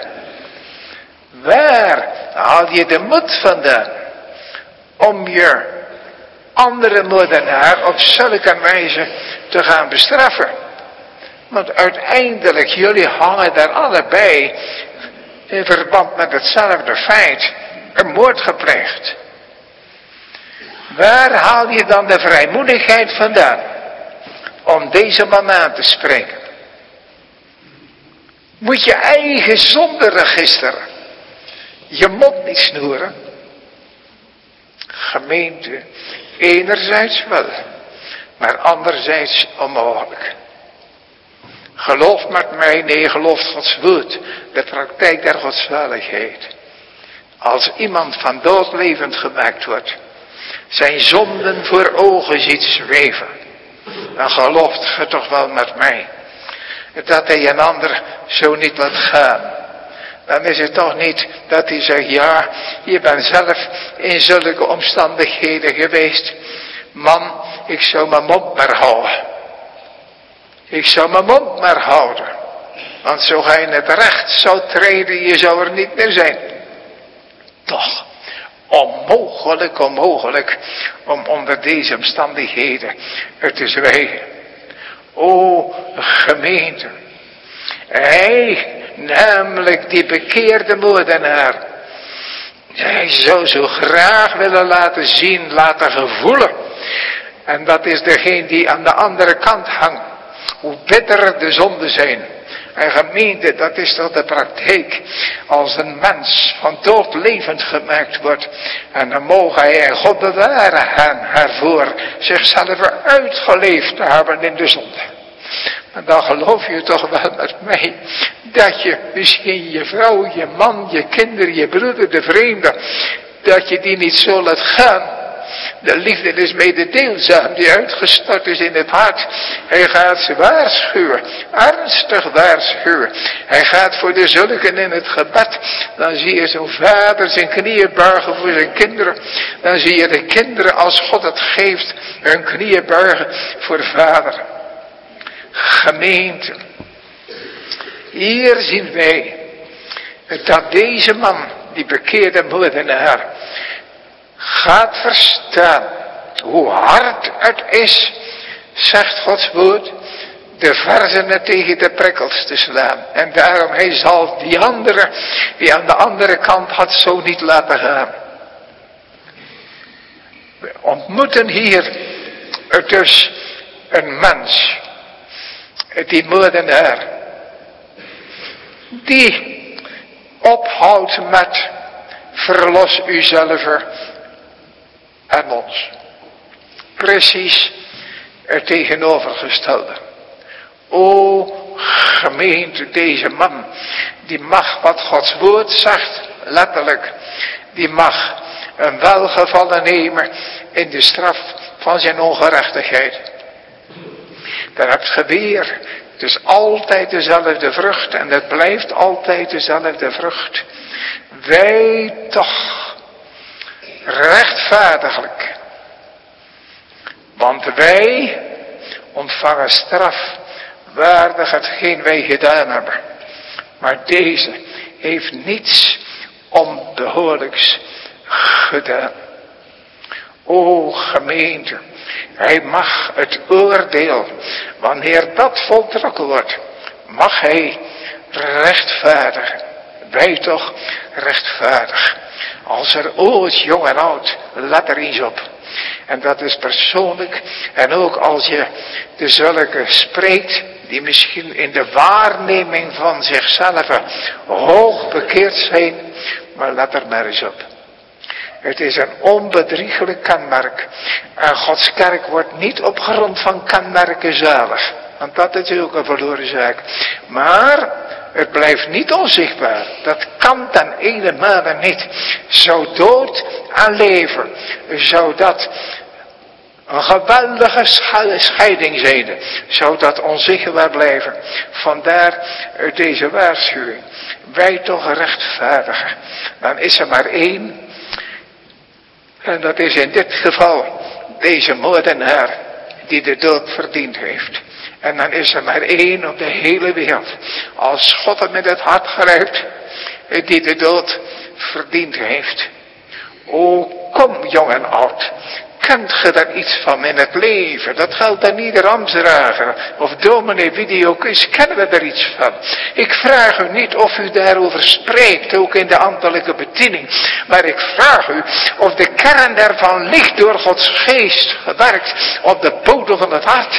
waar haal je de moed vandaan om je andere moordenaar op zulke wijze te gaan bestraffen? Want uiteindelijk, jullie hangen daar allebei in verband met hetzelfde feit, een moord gepleegd. Waar haal je dan de vrijmoedigheid vandaan om deze man aan te spreken? Moet je eigen zonderegister je mond niet snoeren? Gemeente, enerzijds wel, maar anderzijds onmogelijk. Geloof met mij, nee, geloof Gods woord, de praktijk der godszaligheid. Als iemand van dood levend gemaakt wordt, zijn zonden voor ogen ziet zweven, dan gelooft ge toch wel met mij dat hij een ander zo niet laat gaan. Dan is het toch niet dat hij zegt, ja, je bent zelf in zulke omstandigheden geweest. Man, ik zou mijn mond maar houden. Ik zou mijn mond maar houden. Want zo ga je in het recht zou treden, je zou er niet meer zijn. Toch, onmogelijk om onder deze omstandigheden er te zwijgen. O gemeente, hij, namelijk die bekeerde moordenaar, hij zou zo graag willen laten zien, laten gevoelen. En dat is degene die aan de andere kant hangt. Hoe bitter de zonden zijn. En gemeente, dat is toch de praktijk. Als een mens van dood levend gemaakt wordt. En dan mogen hij en God bewaren hen ervoor zichzelf uitgeleefd te hebben in de zonde. En dan geloof je toch wel met mij, dat je misschien je vrouw, je man, je kinderen, je broeder, de vreemde, dat je die niet zo laat gaan. De liefde is mededeelzaam, die uitgestort is in het hart. Hij gaat ze waarschuwen, ernstig waarschuwen. Hij gaat voor de zulken in het gebed. Dan zie je zo'n vader zijn knieën buigen voor zijn kinderen. Dan zie je de kinderen, als God het geeft, hun knieën buigen voor vader. Gemeente, hier zien wij dat deze man, die bekeerde moordenaar, gaat verstaan hoe hard het is, zegt Gods woord, de verzen tegen de prikkels te slaan. En daarom hij zal die andere, die aan de andere kant had, zo niet laten gaan. We ontmoeten hier dus een mens, die moordenaar, die ophoudt met verlos uzelf en ons. Precies het tegenovergestelde. O gemeente, deze man, die mag wat Gods woord zegt, letterlijk, die mag een welgevallen nemen in de straf van zijn ongerechtigheid. Daar hebt ge weer. Het is altijd dezelfde vrucht en het blijft altijd dezelfde vrucht. Wij toch rechtvaardiglijk. Want wij ontvangen straf waardig hetgeen wij gedaan hebben. Maar deze heeft niets onbehoorlijks gedaan. O gemeente, hij mag het oordeel, wanneer dat voltrokken wordt, mag hij rechtvaardigen. Wij toch rechtvaardig. Als er ooit jong en oud, let er eens op. En dat is persoonlijk. En ook als je de zulke spreekt, die misschien in de waarneming van zichzelf hoog bekeerd zijn. Maar let er maar eens op. Het is een onbedriegelijk kenmerk. En Gods kerk wordt niet op grond van kenmerken zalig. Want dat is ook een verloren zaak. Maar het blijft niet onzichtbaar. Dat kan ten ene male niet. Zou dood en leven, zou dat een geweldige scheiding zijn. Zou dat onzichtbaar blijven. Vandaar deze waarschuwing. Wij toch rechtvaardigen. Dan is er maar één. En dat is in dit geval deze moordenaar die de dood verdiend heeft. En dan is er maar één op de hele wereld. Als God hem in het hart grijpt, die de dood verdiend heeft. O, kom jong en oud. Kent ge daar iets van in het leven? Dat geldt aan ieder ambtsdrager of dominee, wie die ook is, kennen we er iets van. Ik vraag u niet of u daarover spreekt, ook in de ambtelijke bediening. Maar ik vraag u of de kern daarvan ligt door Gods geest gewerkt op de bodem van het hart.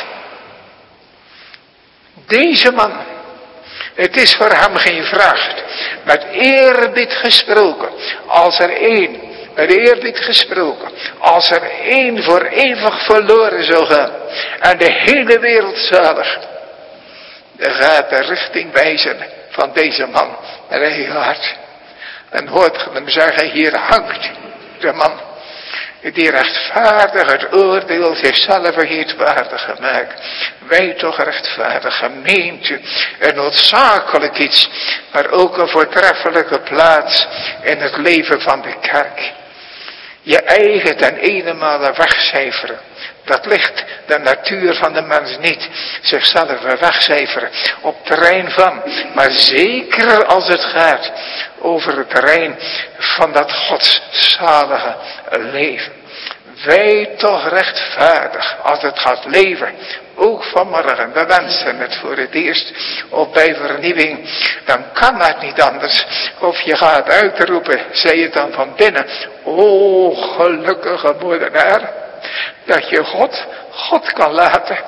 Deze man, het is voor hem geen vraag. Met eerbied gesproken, als er één, met eerbied gesproken, als er één voor eeuwig verloren zou gaan en de hele wereld zalig, dan gaat de richting wijzen van deze man met een heel hart. En hoort ge hem zeggen, hier hangt de man die rechtvaardig het oordeel zichzelf heeft waardig gemaakt. Wij toch rechtvaardig, gemeente, een noodzakelijk iets, maar ook een voortreffelijke plaats in het leven van de kerk. Je eigen ten eenenmale wegcijferen. Dat ligt de natuur van de mens niet. Zichzelf wegcijferen op terrein van. Maar zeker als het gaat over het terrein van dat godszalige leven. Wij toch rechtvaardig als het gaat leven. Ook vanmorgen, we wensen het voor het eerst of bij vernieuwing. Dan kan het niet anders. Of je gaat uitroepen, zei het dan van binnen. O gelukkige moordenaar. Dat je God kan laten.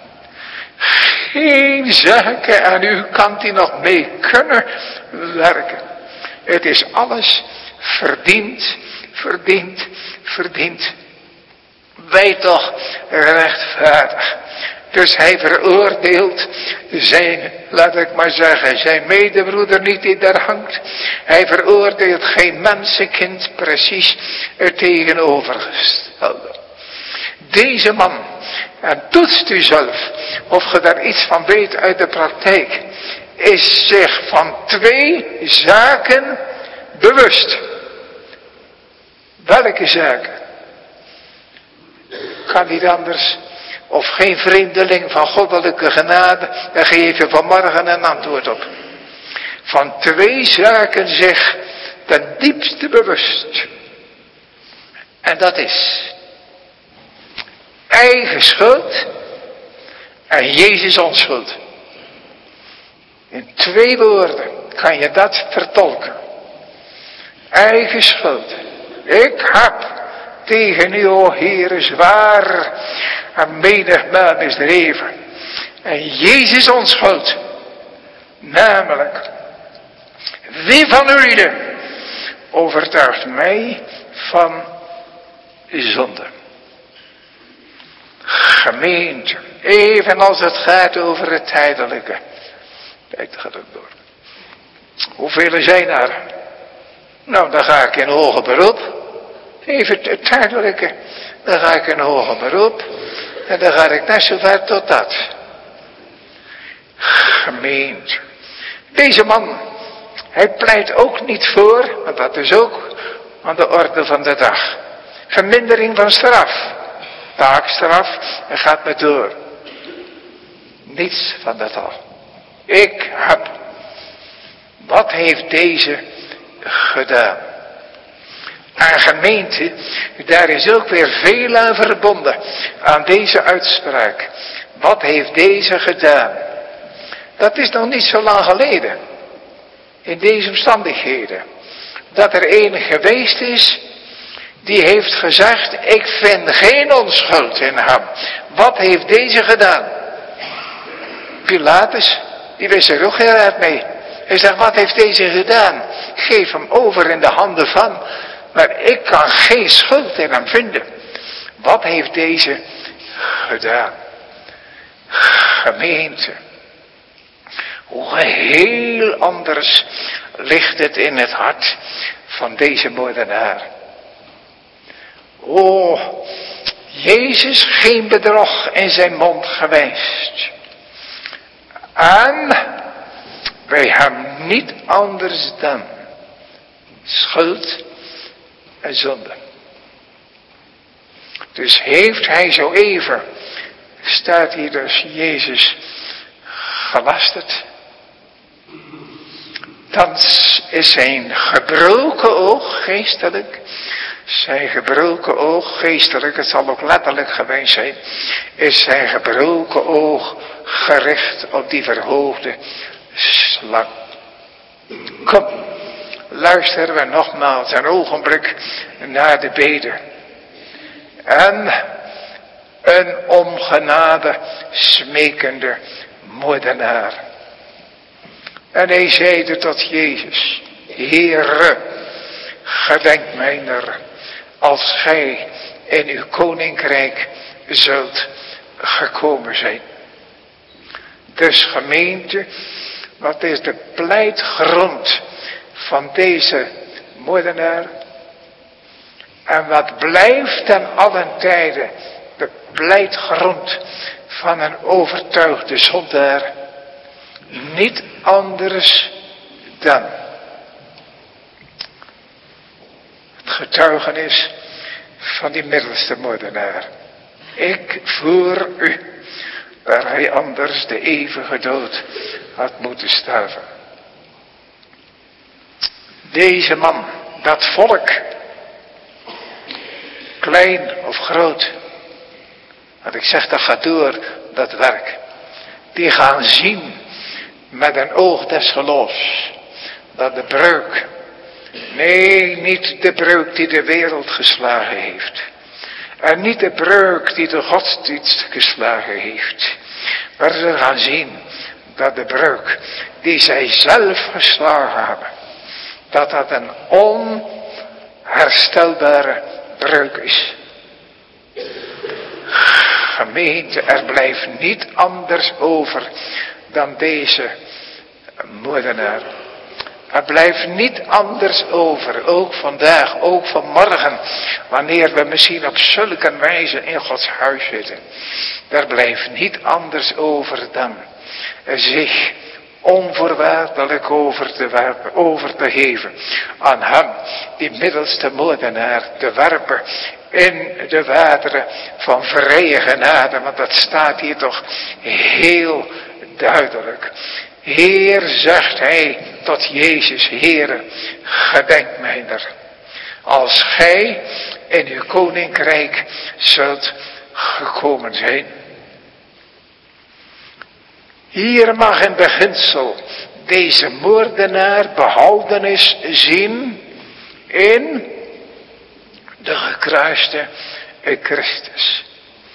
Geen zaken aan u kan die nog mee kunnen werken. Het is alles verdiend, verdiend, verdiend. Wij toch rechtvaardig. Dus hij veroordeelt zijn, laat ik maar zeggen, zijn medebroeder niet die daar hangt. Hij veroordeelt geen mensenkind, precies het tegenovergestelde. Deze man, en toetst u zelf of je daar iets van weet uit de praktijk, is zich van twee zaken bewust. Welke zaken? Kan niet anders. Of geen vreemdeling van goddelijke genade. Daar geef je vanmorgen een antwoord op. Van twee zaken zich ten diepste bewust. En dat is eigen schuld en Jezus onschuld. In 2 woorden kan je dat vertolken. Eigen schuld. Ik heb tegen u, o Heere, zwaar en menigmaal misdreven. En Jezus onschuld. Namelijk, wie van jullie overtuigt mij van zonde? Gemeente, evenals het gaat over het tijdelijke. Tijd gaat ook door. Hoeveel zijn er? Nou, dan ga ik in hoger beroep. Even het tijdelijke. Dan ga ik in hoger beroep. En dan ga ik net zo ver tot dat. Gemeente. Deze man, hij pleit ook niet voor, want dat is ook aan de orde van de dag. Vermindering van straf. Taakstraf, en gaat maar door. Niets van dat al. Ik heb. Wat heeft deze gedaan? Aan gemeente, daar is ook weer veel aan verbonden. Aan deze uitspraak. Wat heeft deze gedaan? Dat is nog niet zo lang geleden. In deze omstandigheden. Dat er een geweest is. Die heeft gezegd, ik vind geen onschuld in hem. Wat heeft deze gedaan? Pilatus, die wist er ook heel erg mee. Hij zegt, wat heeft deze gedaan? Geef hem over in de handen van. Maar ik kan geen schuld in hem vinden. Wat heeft deze gedaan? Gemeente. Hoe heel anders ligt het in het hart van deze moordenaar. O, Jezus geen bedrog in zijn mond geweest. En wij hem niet anders dan schuld en zonde. Dus heeft hij zo even, staat hier dus Jezus gelasterd. Dan is zijn gebroken oog geestelijk. Zijn gebroken oog geestelijk, het zal ook letterlijk geweest zijn. Is zijn gebroken oog gericht op die verhoogde slang. Kom, luisteren we nogmaals een ogenblik naar de bede. En een om genade smekende moordenaar. En hij zeide tot Jezus, Heere, gedenk mijner, als gij in uw koninkrijk zult gekomen zijn. Dus gemeente, wat is de pleitgrond van deze moordenaar? En wat blijft ten allen tijde de pleitgrond van een overtuigde zondaar? Niet anders dan het getuigenis van die middelste moordenaar. Ik voor u, waar hij anders de eeuwige dood had moeten sterven. Deze man, dat volk, klein of groot, wat ik zeg, dat gaat door, dat werk. Die gaan zien met een oog des geloofs, dat de breuk, nee, niet de breuk die de wereld geslagen heeft. En niet de breuk die de godsdienst geslagen heeft. Maar ze gaan zien dat de breuk die zij zelf geslagen hebben, dat dat een onherstelbare breuk is. Gemeente, er blijft niet anders over dan deze moordenaar. Er blijft niet anders over, ook vandaag, ook vanmorgen, wanneer we misschien op zulke wijze in Gods huis zitten. Er blijft niet anders over dan zich onvoorwaardelijk over te geven aan hem, die middelste moordenaar, te werpen in de wateren van vrije genade, want dat staat hier toch heel duidelijk. Heer, zegt hij tot Jezus, Heere, gedenk mijner, als gij in uw koninkrijk zult gekomen zijn. Hier mag in beginsel deze moordenaar behoudenis zien in de gekruiste Christus.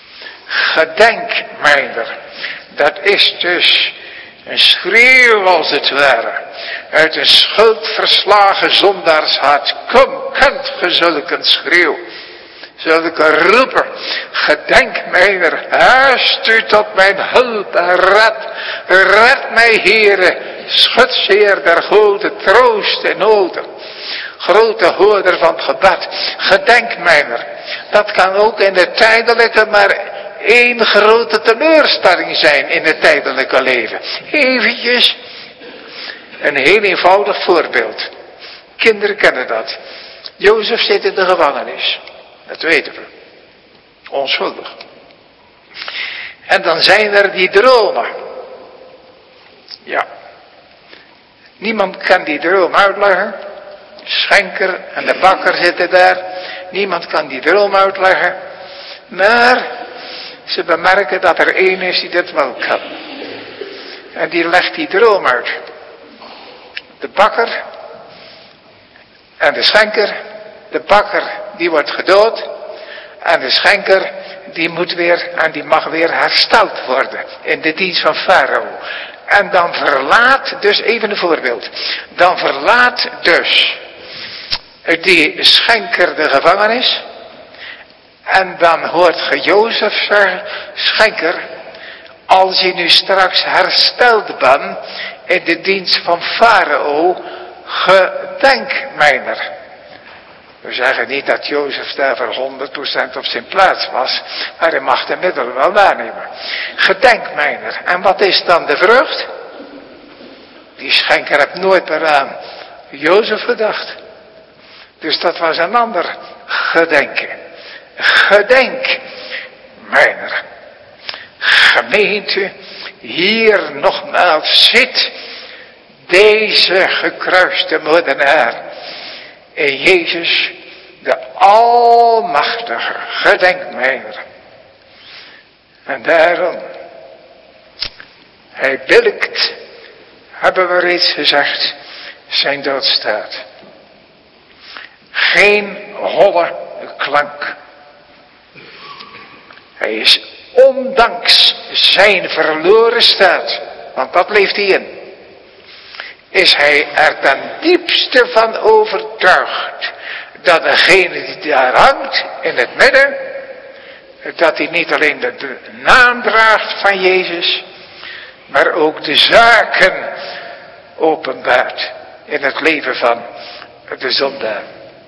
Gedenk mijner, dat is dus een schreeuw als het ware, uit een schuldverslagen zondaarshart. Kom, kent ge zulke schreeuw, zulke roeper. Gedenk mijner, haast u tot mijn hulp en red mij, Heere, schutseer der grote troost en noden. Grote hoorder van het gebed. Gedenk mijner. Dat kan ook in het tijdelijke maar één grote teleurstelling zijn in het tijdelijke leven. Eventjes een heel eenvoudig voorbeeld. Kinderen kennen dat. Jozef zit in de gevangenis. Dat weten we. Onschuldig. En dan zijn er die dromen. Ja. Niemand kan die droom uitleggen. De schenker en de bakker zitten daar. Niemand kan die droom uitleggen. Maar ze bemerken dat er één is die dat wel kan. En die legt die droom uit. De bakker en de schenker. De bakker die wordt gedood. En de schenker die moet weer en die mag weer hersteld worden. In de dienst van Farao. En dan verlaat, dus even een voorbeeld. Dan verlaat dus die schenker de gevangenis. En dan hoort ge Jozef zeggen, schenker, als je nu straks hersteld bent in de dienst van Farao, gedenk mijner. We zeggen niet dat Jozef daar voor 100% op zijn plaats was, maar hij mag de middelen wel waarnemen. Gedenk mijner. En wat is dan de vrucht? Die schenker heeft nooit meer aan Jozef gedacht. Dus dat was een ander gedenken. Gedenk mijner. Gemeente, hier nogmaals zit deze gekruiste moordenaar in Jezus, de Almachtige. Gedenk mijner. En daarom, hij billijkt, hebben we reeds gezegd, zijn doodstaat. Geen holle klank. Hij is ondanks zijn verloren staat, want dat leeft hij in, is hij er ten diepste van overtuigd dat degene die daar hangt in het midden, dat hij niet alleen de naam draagt van Jezus, maar ook de zaken openbaart in het leven van de zondaar.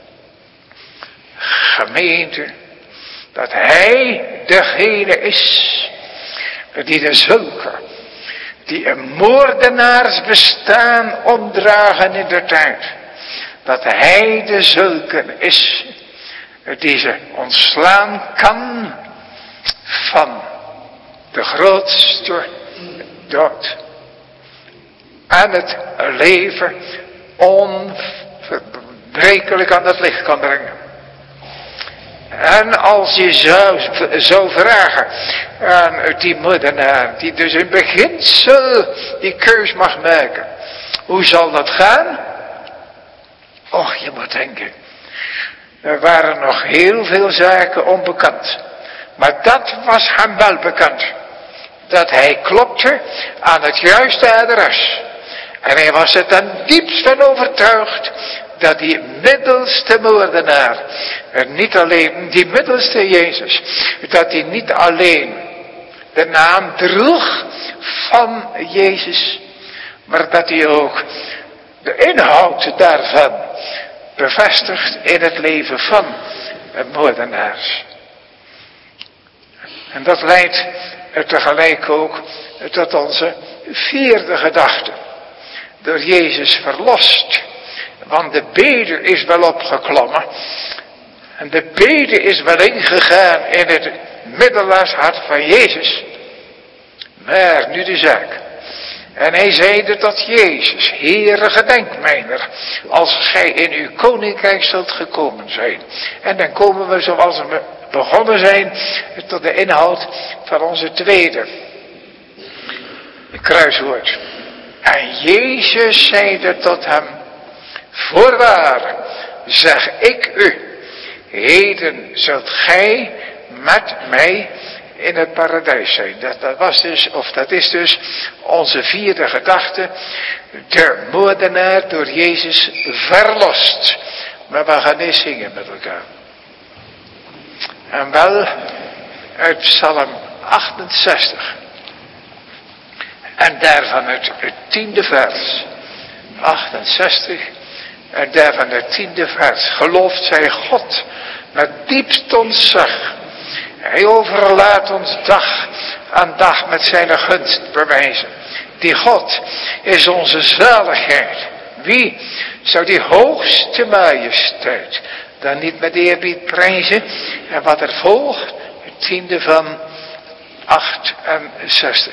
Gemeente, dat hij degene is die de zulke, die een moordenaarsbestaan omdragen in de tijd, dat hij de zulken is die ze ontslaan kan van de grootste dood en het leven onverbrekelijk aan het licht kan brengen. En als je zou vragen aan die moordenaar, die dus in beginsel die keus mag maken, hoe zal dat gaan? Och, je moet denken, er waren nog heel veel zaken onbekend. Maar dat was hem wel bekend. Dat hij klopte aan het juiste adres. En hij was er ten diepste overtuigd dat die middelste moordenaar, en niet alleen die middelste Jezus, dat hij niet alleen de naam droeg van Jezus, maar dat hij ook de inhoud daarvan bevestigt in het leven van moordenaars. En dat leidt tegelijk ook tot onze vierde gedachte. Door Jezus verlost. Want de bede is wel opgeklommen. En de bede is wel ingegaan in het middelaarshart van Jezus. Maar nu de zaak. En hij zeide tot Jezus, Heere, gedenk mijner, als gij in uw koninkrijk zult gekomen zijn. En dan komen we, zoals we begonnen zijn, tot de inhoud van onze tweede kruiswoord. En Jezus zeide tot hem, voorwaar, zeg ik u, heden zult gij met mij in het paradijs zijn. Dat is dus onze vierde gedachte. De moordenaar door Jezus verlost. Maar we gaan eens zingen met elkaar. En wel uit Psalm 68. En daarvan het 10e vers. 68. En daarvan het 10e vers. Gelooft zij God met diepst ontzag. Hij overlaat ons dag aan dag met zijn gunst bewijzen. Die God is onze zaligheid. Wie zou die hoogste majesteit dan niet met eerbied prijzen? En wat er volgt, het 10e van 68.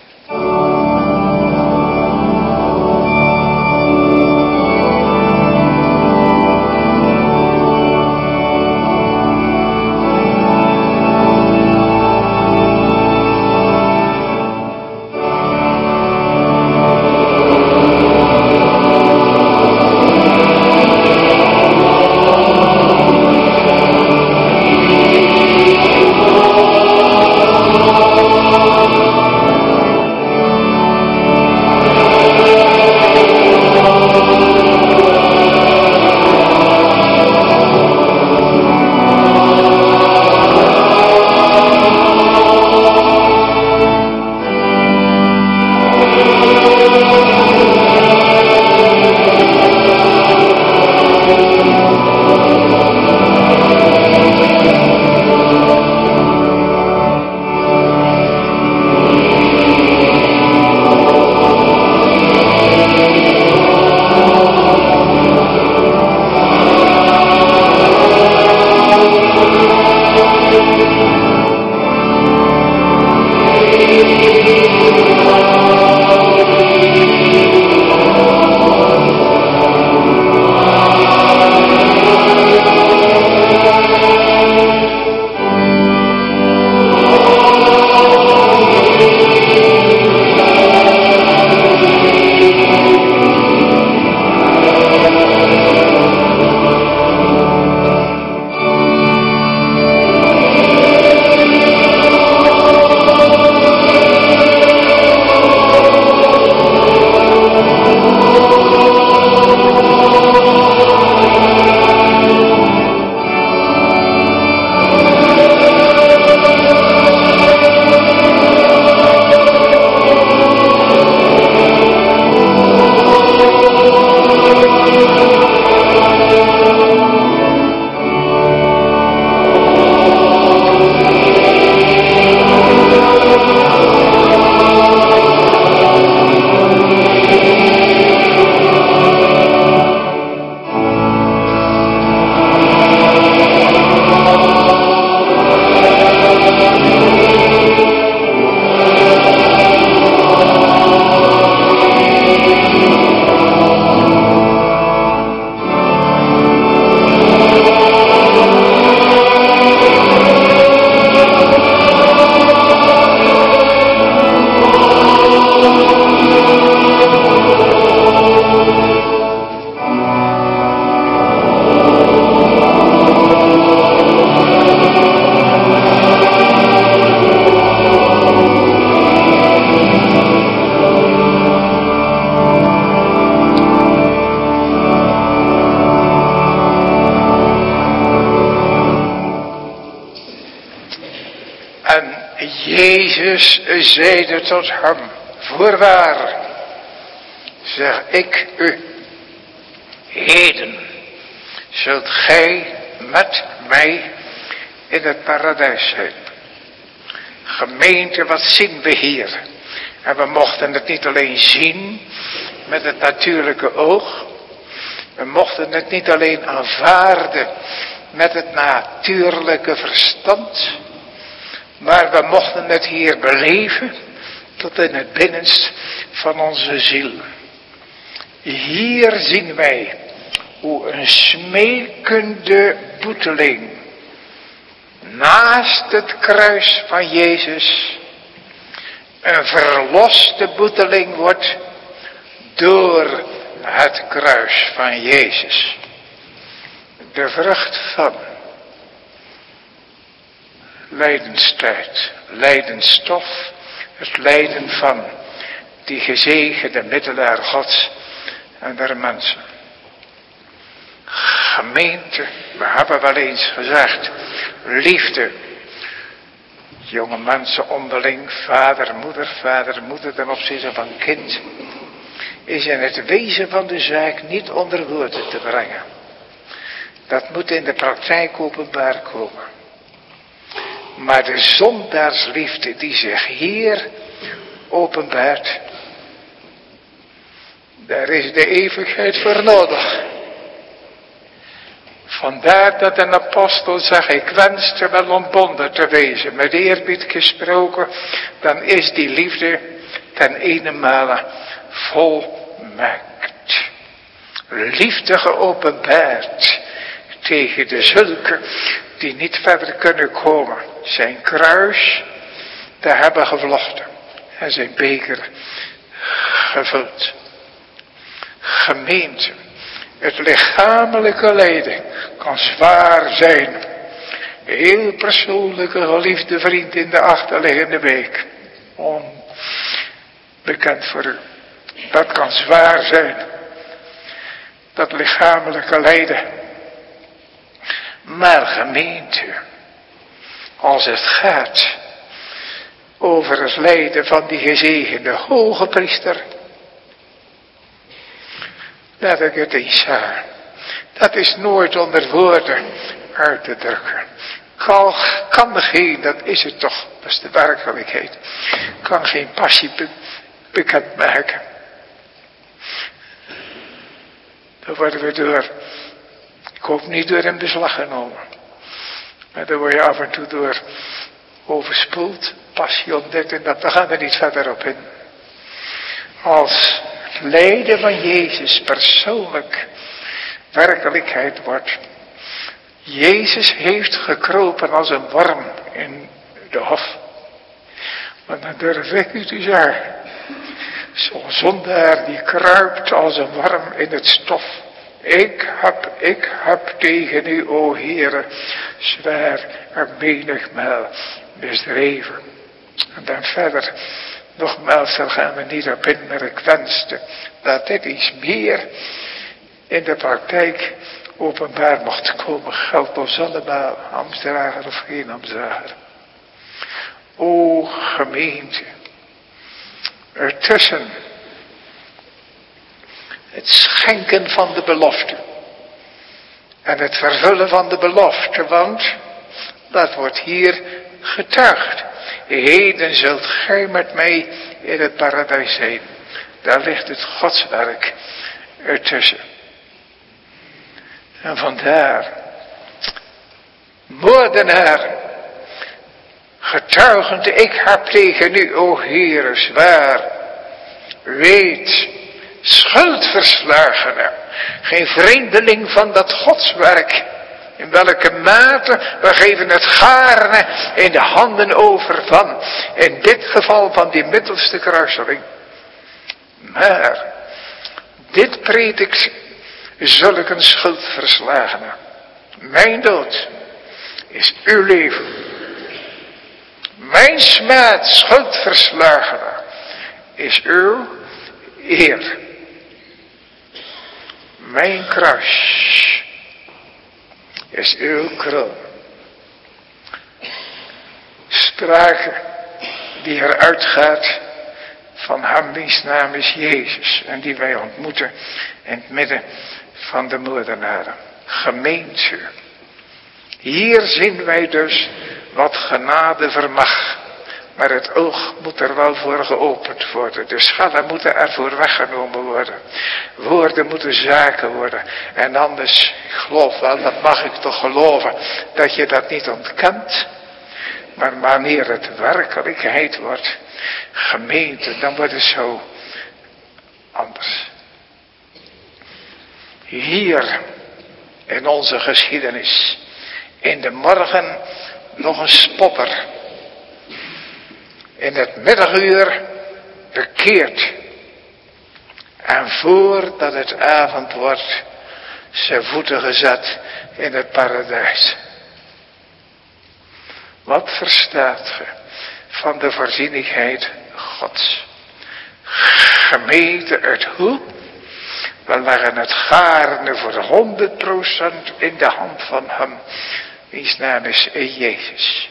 Jezus zeide tot hem, voorwaar, zeg ik u, heden zult gij met mij in het paradijs zijn. Gemeente, wat zien we hier? En we mochten het niet alleen zien met het natuurlijke oog. We mochten het niet alleen aanvaarden met het natuurlijke verstand. Maar we mochten het hier beleven tot in het binnenst van onze ziel. Hier zien wij hoe een smekende boeteling naast het kruis van Jezus een verloste boeteling wordt door het kruis van Jezus. De vrucht van lijdenstijd, lijdenstof, het lijden van die gezegende middelaar Gods en der mensen. Gemeente, we hebben wel eens gezegd, liefde. Jonge mensen onderling, vader, moeder ten opzichte van kind, is in het wezen van de zaak niet onder woorden te brengen. Dat moet in de praktijk openbaar komen. Maar de zondaarsliefde die zich hier openbaart, daar is de eeuwigheid voor nodig. Vandaar dat een apostel zegt, ik wenste wel ontbonden te wezen. Met eerbied gesproken, dan is die liefde ten eenenmale volmaakt. Liefde geopenbaard tegen de zulken die niet verder kunnen komen. Zijn kruis te hebben gevlochten en zijn beker gevuld. Gemeente, het lichamelijke lijden kan zwaar zijn. Een heel persoonlijke geliefde vriend in de achterliggende week. Onbekend voor u. Dat kan zwaar zijn. Dat lichamelijke lijden. Maar gemeente, als het gaat over het lijden van die gezegende hoge priester, laat ik het eens zeggen. Dat is nooit onder woorden uit te drukken. Kan geen, dat is het toch, dat is de werkelijkheid. Kan geen passie bekendmaken. Dan worden we door, ik hoop niet door in beslag genomen. Maar dan word je af en toe door overspoeld. Passie om dit en dat, daar gaan we niet verder op in. Als het lijden van Jezus persoonlijk werkelijkheid wordt. Jezus heeft gekropen als een worm in de hof. Maar dan durf ik u te zeggen. Zo'n zondaar die kruipt als een worm in het stof. Ik heb tegen u, o Heere, zwaar en menigmaal misdreven. En dan verder, nogmaals, daar gaan we niet op in, maar ik wenste dat dit iets meer in de praktijk openbaar mocht komen. Geldt ons allemaal, ambtsdrager of geen ambtsdrager. O gemeente, ertussen het schenken van de belofte en het vervullen van de belofte, want dat wordt hier getuigd. Heden zult gij met mij in het paradijs zijn. Daar ligt het godswerk ertussen. En vandaar, moordenaar, getuigend, ik heb tegen u, o Heere, zwaar, weet, schuldverslagene, geen vreemdeling van dat godswerk, in welke mate we geven het gaarne in de handen over van, in dit geval van die middelste kruiseling. Maar, dit predikt zulke schuldverslagene. Mijn dood is uw leven. Mijn smaad, schuldverslagene, is uw eer. Mijn kruis is uw kroon. Sprake die eruit gaat van hem wiens naam is Jezus. En die wij ontmoeten in het midden van de moordenaren. Gemeente. Hier zien wij dus wat genade vermag. Maar het oog moet er wel voor geopend worden. De schellen moeten ervoor weggenomen worden. Woorden moeten zaken worden. En anders, ik geloof wel, dat mag ik toch geloven, dat je dat niet ontkent. Maar wanneer het werkelijkheid wordt, Gemeente, dan wordt het zo anders. Hier in onze geschiedenis, in de morgen nog een spotter. In het middaguur bekeerd. En voordat het avond wordt, zijn voeten gezet in het paradijs. Wat verstaat ge van de voorzienigheid Gods? Gemeente uit hoe? We leggen het gaarne voor 100% in de hand van hem, wiens naam is Jezus.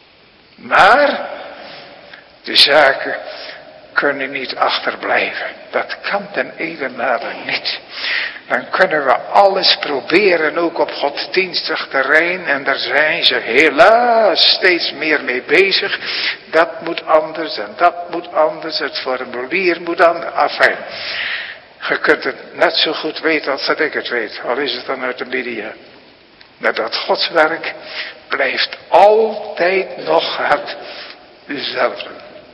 Maar de zaken kunnen niet achterblijven. Dat kan ten enenmale niet. Dan kunnen we alles proberen, ook op godsdienstig terrein. En daar zijn ze helaas steeds meer mee bezig. Dat moet anders en dat moet anders. Het formulier moet anders. Enfin, je kunt het net zo goed weten als dat ik het weet. Al is het dan uit de media. Maar dat godswerk blijft altijd nog hetzelfde.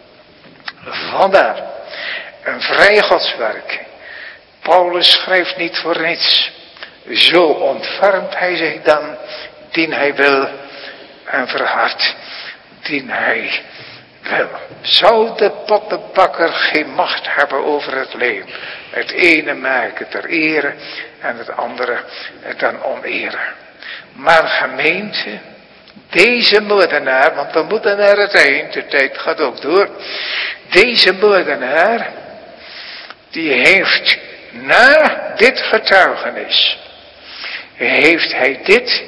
Vandaar een vrij godswerk. Paulus schrijft niet voor niets. Zo ontfermt hij zich dan, dien hij wil, en verhardt, dien hij wil. Zou de pottenbakker geen macht hebben over het leven? Het ene maken ter ere en het andere ten onere. Maar gemeente, deze moordenaar, want we moeten naar het eind, de tijd gaat ook door. Deze moordenaar, die heeft na dit getuigenis, heeft hij dit,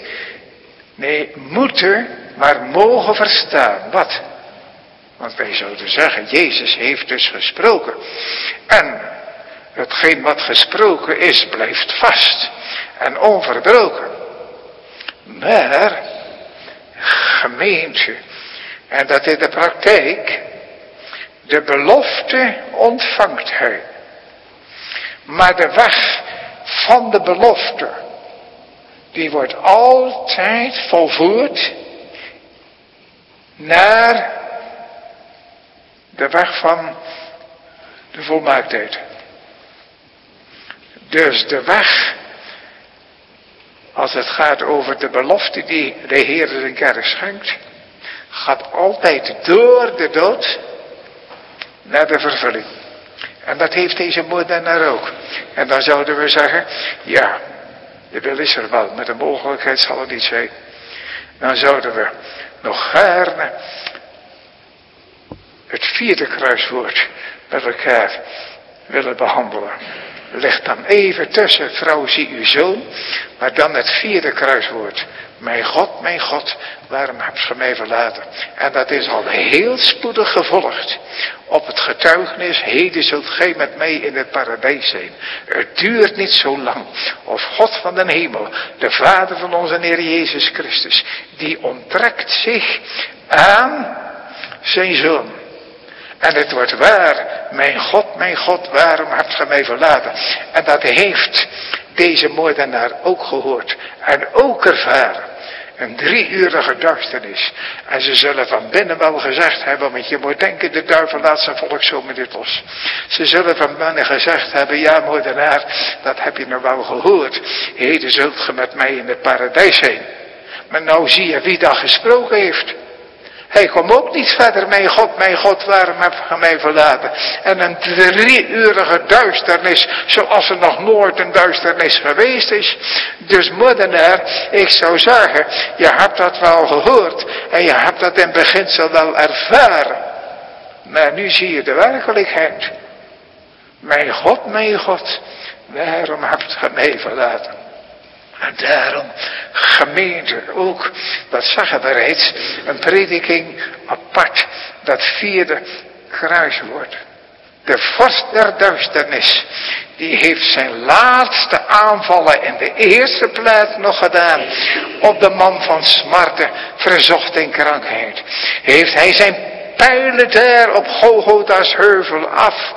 moeten, maar mogen verstaan. Wat? Want wij zouden zeggen, Jezus heeft dus gesproken. En hetgeen wat gesproken is, blijft vast en onverbroken. Maar, gemeente, en dat in de praktijk, de belofte ontvangt hij. Maar de weg van de belofte, die wordt altijd volvoerd naar de weg van de volmaaktheid. Dus de weg, als het gaat over de belofte die de Heer zijn kerk schenkt, gaat altijd door de dood naar de vervulling. En dat heeft deze moordenaar ook. En dan zouden we zeggen, ja, de wil is er wel, maar de mogelijkheid zal het niet zijn. Dan zouden we nog gaarne het 4e kruiswoord met elkaar willen behandelen. Ligt dan even tussen, vrouw zie uw zoon, maar dan het 4e kruiswoord. Mijn God, waarom hebt ge mij verlaten? En dat is al heel spoedig gevolgd op het getuigenis, heden zult gij met mij in het paradijs zijn. Het duurt niet zo lang. Of God van den hemel, de Vader van onze Heer Jezus Christus, die onttrekt zich aan zijn Zoon. En het wordt waar, mijn God, waarom hebt ge mij verlaten? En dat heeft deze moordenaar ook gehoord en ook ervaren. Een 3-urige duisternis. En ze zullen van binnen wel gezegd hebben, want je moet denken, de duivel laat zijn volk zo met dit los. Ze zullen van binnen gezegd hebben, ja moordenaar, dat heb je nou wel gehoord. Heden zult ge met mij in het paradijs zijn. Maar nou zie je wie dat gesproken heeft. Hij komt ook niet verder, mijn God, waarom heb je mij verlaten? En een 3-urige duisternis, zoals er nog nooit een duisternis geweest is. Dus moordenaar, ik zou zeggen, je hebt dat wel gehoord en je hebt dat in beginsel wel ervaren. Maar nu zie je de werkelijkheid. Mijn God, waarom hebt je mij verlaten? En daarom, gemeente ook, dat zeggen we reeds, een prediking apart, dat 4e kruiswoord. De vorst der duisternis, die heeft zijn laatste aanvallen in de eerste plaats nog gedaan op de man van smarte, verzocht in krankheid. Heeft hij zijn pijlen daar op Golgotha's heuvel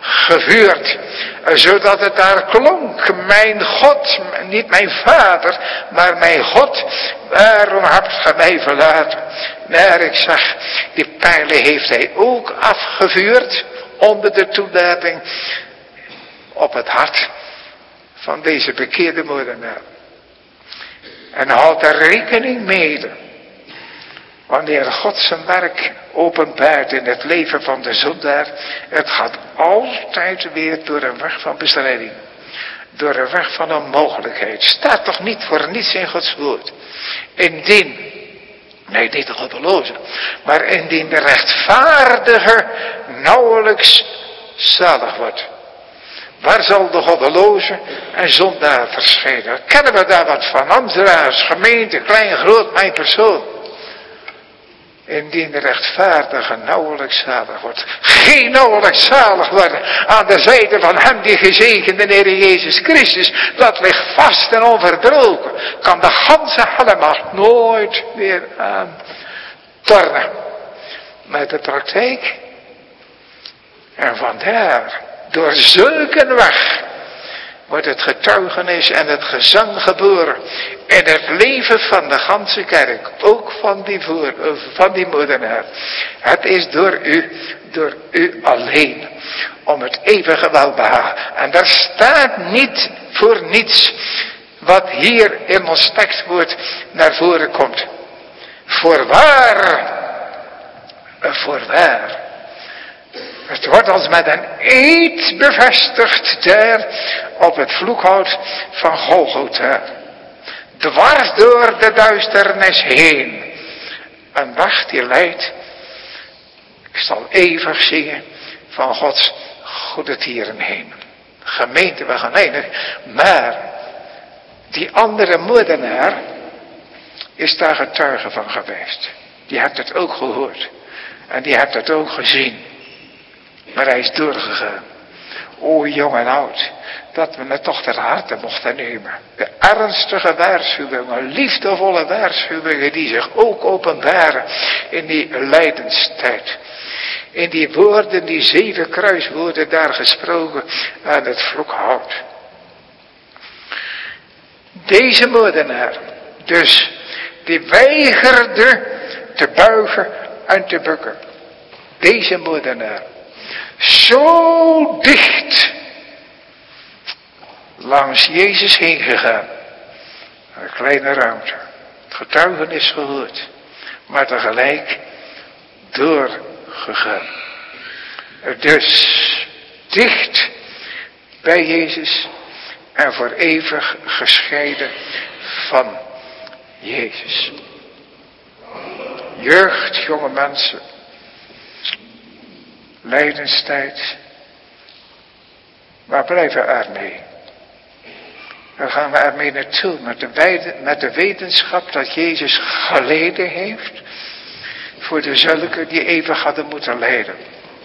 gevuurd, zodat het daar klonk, mijn God, niet mijn vader, maar mijn God, waarom hebt gij mij verlaten? Maar ik zag, die pijlen heeft hij ook afgevuurd, onder de toelating, op het hart van deze bekeerde moordenaar. En houd er rekening mee, wanneer God zijn werk openbaart in het leven van de zondaar, het gaat altijd weer door een weg van bestrijding. Door een weg van onmogelijkheid. Staat toch niet voor niets in Gods woord. Indien, nee niet de goddeloze, maar indien de rechtvaardige nauwelijks zalig wordt. Waar zal de goddeloze en zondaar verschijnen? Kennen we daar wat van? Ambtenaars, gemeente, klein, groot, mijn persoon. Indien de rechtvaardige nauwelijks zalig wordt. Geen nauwelijks zalig worden aan de zijde van hem die gezegende Heer Jezus Christus. Dat ligt vast en onverdroken. Kan de ganse helemaal nooit weer aan tornen. Met de praktijk. En vandaar, door zulke weg, wordt het getuigenis en het gezang geboren in het leven van de ganse kerk, ook van die moordenaar. Het is door u alleen, om het eeuwige welbehagen. En daar staat niet voor niets wat hier in ons tekstwoord naar voren komt. Voorwaar, voorwaar. Het wordt als met een eed bevestigd daar op het vloekhout van Golgotha. Dwars door de duisternis heen. Een weg die leidt, ik zal eeuwig zingen, van Gods goede tieren heen. Gemeente, we gaan eindigen. Maar die andere moordenaar is daar getuige van geweest. Die hebt het ook gehoord. En die hebt het ook gezien. Maar hij is doorgegaan. O jong en oud, dat we het toch ter harte mochten nemen. De ernstige waarschuwingen, liefdevolle waarschuwingen die zich ook openbaren in die lijdenstijd. In die woorden, die 7 kruiswoorden daar gesproken aan het vloekhout. Deze moordenaar, dus, die weigerde te buigen en te bukken. Deze moordenaar. Zo dicht langs Jezus heen gegaan. Een kleine ruimte. Het getuigenis gehoord. Maar tegelijk doorgegaan. Dus dicht bij Jezus. En voor eeuwig gescheiden van Jezus. Jeugd, jonge mensen. Lijdenstijd. Waar blijven we ermee? Waar gaan we ermee naartoe? Met de wetenschap dat Jezus geleden heeft. Voor de zulken die eeuwig hadden moeten lijden.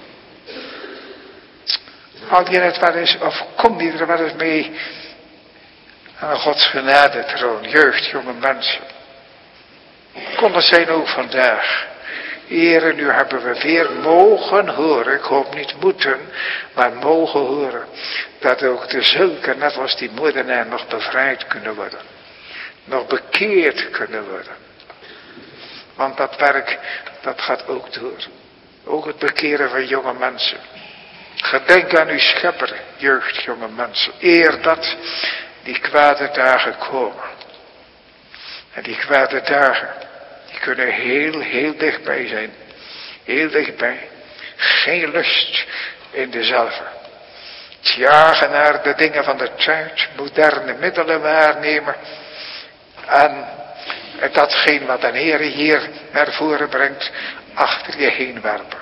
Haal je het wel eens, of kom je er wel eens mee aan Gods genadetroon, jeugd, jonge mensen. Kon het zijn ook vandaag. Here, nu hebben we weer mogen horen, ik hoop niet moeten, maar mogen horen, dat ook de zulken, net als die moordenaar, nog bevrijd kunnen worden. Nog bekeerd kunnen worden. Want dat werk, dat gaat ook door. Ook het bekeren van jonge mensen. Gedenk aan uw schepper, jeugd, jonge mensen. Eer dat die kwade dagen komen. En die kwade dagen, die kunnen heel dichtbij zijn. Heel dichtbij. Geen lust in dezelfde. Het jagen naar de dingen van de tijd. Moderne middelen waarnemen. En datgene wat de Heer hier naar voren brengt. Achter je heen werpen.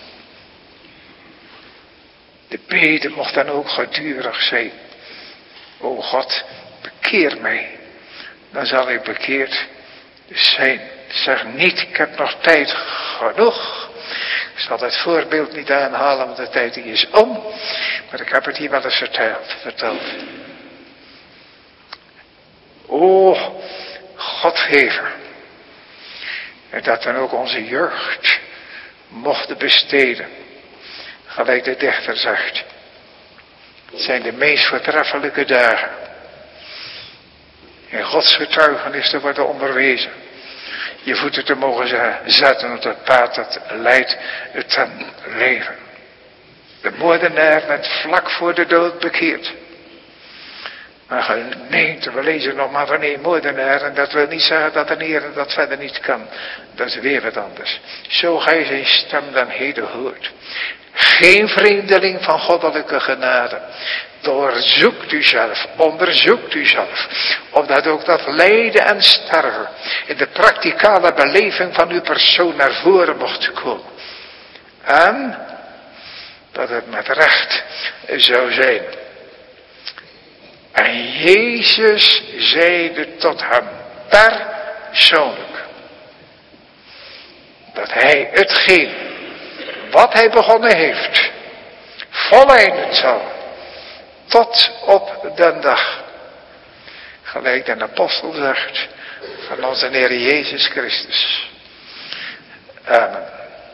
De bede mocht dan ook gedurig zijn. O God, bekeer mij. Dan zal ik bekeerd zijn. Zeg niet, ik heb nog tijd genoeg. Ik zal het voorbeeld niet aanhalen, want de tijd die is om. Maar ik heb het hier wel eens verteld. O, Godgever. En dat dan ook onze jeugd mochten besteden. Gelijk de dichter zegt. Het zijn de meest voortreffelijke dagen. In Gods getuigenis te worden onderwezen. Je voeten te mogen zetten op het paard dat leidt ten leven. De moordenaar werd vlak voor de dood bekeerd. Maar gemeente, we lezen nog maar van één moordenaar. En dat wil niet zeggen dat de Heer dat verder niet kan. Dat is weer wat anders. Zo gij zijn stem dan heden hoort. Geen vreemdeling van goddelijke genade. Doorzoekt u zelf, onderzoekt u zelf. Of dat ook dat lijden en sterven in de praktikale beleving van uw persoon naar voren mocht komen. En dat het met recht zou zijn. En Jezus zeide tot hem persoonlijk. Dat hij hetgeen wat hij begonnen heeft voleindigd zal. Tot op den dag. Gelijk de apostel zegt van onze Heer Jezus Christus. Amen.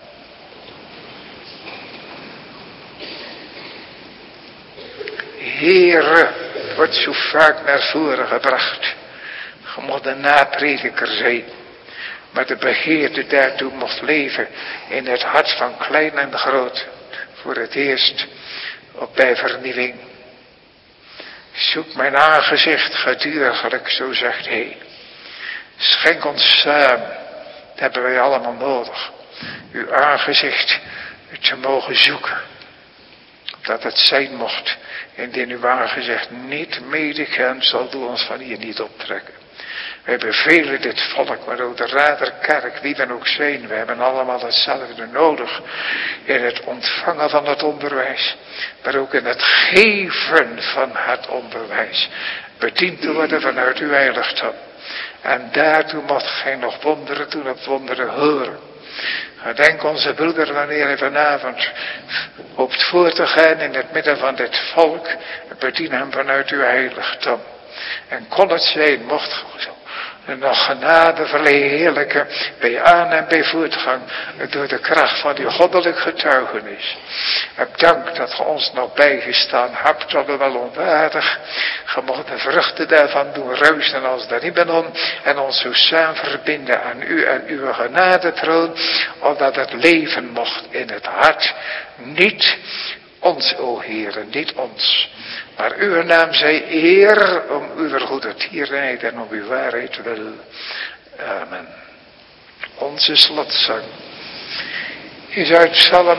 Heere, het wordt zo vaak naar voren gebracht. Je mocht een naprediker zijn. Maar de begeerte daartoe mocht leven in het hart van klein en groot. Voor het eerst op bij vernieuwing. Zoek mijn aangezicht geduriglijk, zo zegt hij. Schenk ons samen, dat hebben wij allemaal nodig. Uw aangezicht te mogen zoeken. Dat het zijn mocht, indien uw aangezicht niet medekent, zal u ons van hier niet optrekken. Wij bevelen dit volk, maar ook de Raderkerk, wie dan ook zijn, we hebben allemaal hetzelfde nodig. In het ontvangen van het onderwijs, maar ook in het geven van het onderwijs. Bediend te worden vanuit uw heiligdom. En daartoe mocht gij nog wonderen doen op wonderen horen. Gedenk onze broeder wanneer hij vanavond hoopt voor te gaan in het midden van dit volk. Bedien hem vanuit uw heiligdom. En kon het zijn, mocht nog genade verheerlijken bij aan- en bij voortgang door de kracht van uw goddelijk getuigenis. Heb dank dat ge ons nog bijgestaan hebt, tot wel onwaardig. Ge mocht de vruchten daarvan doen ruisen als de Libanon en ons zo samen verbinden aan u en uw genadetroon, opdat het leven mocht in het hart. Niet ons, o Heere, niet ons. Maar uw naam zij eer om uw goedertierenheid en om uw waarheid wil. Amen. Onze slotzang is uit Psalm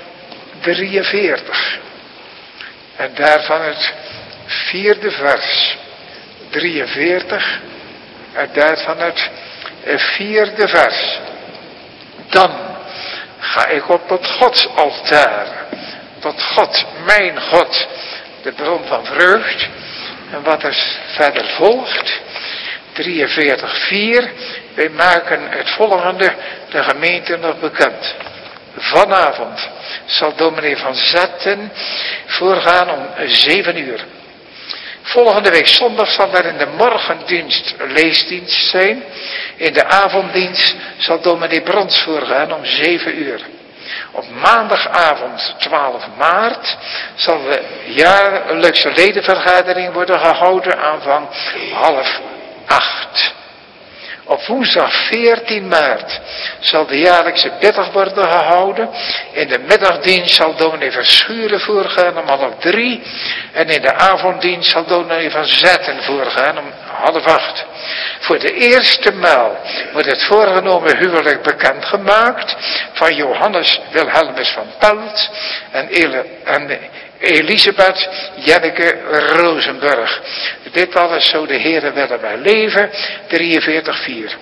43. En daarvan het 4e vers. 43. En daarvan het 4e vers. Dan ga ik op het Godsaltaar. Tot God, mijn God, de bron van vreugd. En wat er verder volgt, 43:4, wij maken het volgende de gemeente nog bekend. Vanavond zal dominee Van Zetten voorgaan om 7 uur. Volgende week zondag zal er in de morgendienst leesdienst zijn. In de avonddienst zal dominee Brons voorgaan om 7 uur. Op maandagavond 12 maart zal de jaarlijkse ledenvergadering worden gehouden aanvang 7:30. Op woensdag 14 maart zal de jaarlijkse middag worden gehouden. In de middagdienst zal dominee Verschuren voorgaan om 14:30. En in de avonddienst zal dominee Van Zetten voorgaan om 7:30. Voor de eerste maal wordt het voorgenomen huwelijk bekendgemaakt van Johannes Wilhelmus van Pelt en Elisabeth Jenneke Rosenburg. Dit alles zo de Heere willen wij leven. 43:4.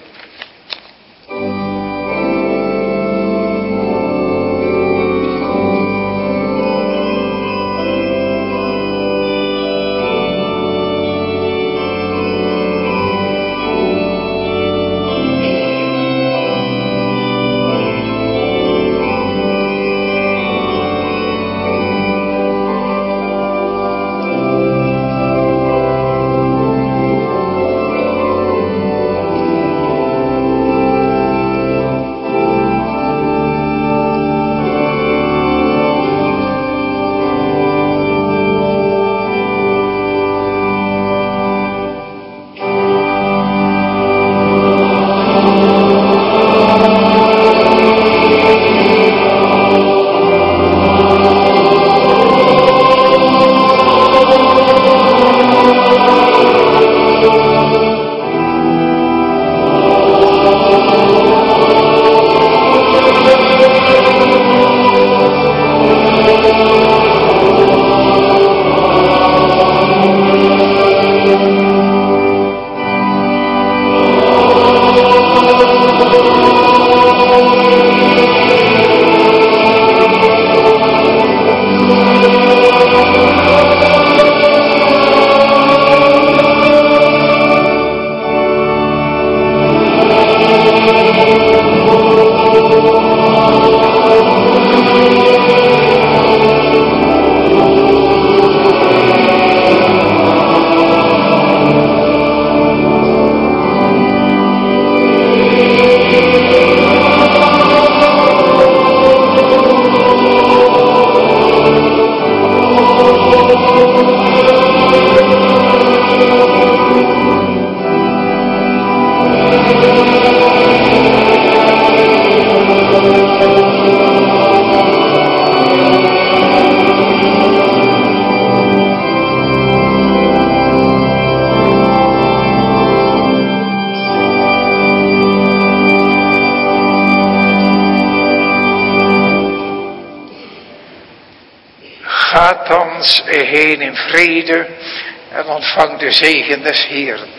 heen in vrede en ontvang de zegen des Heeren.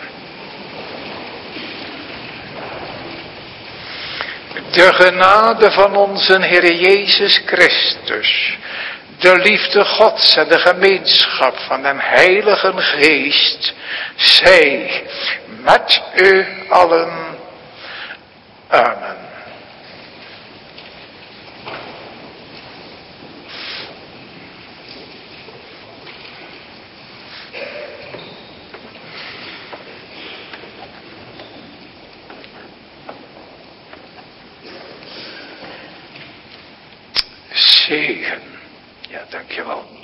De genade van onze Heer Jezus Christus, de liefde Gods en de gemeenschap van den Heilige Geest, zij met u allen. Amen. Zegen. Ja, dankjewel.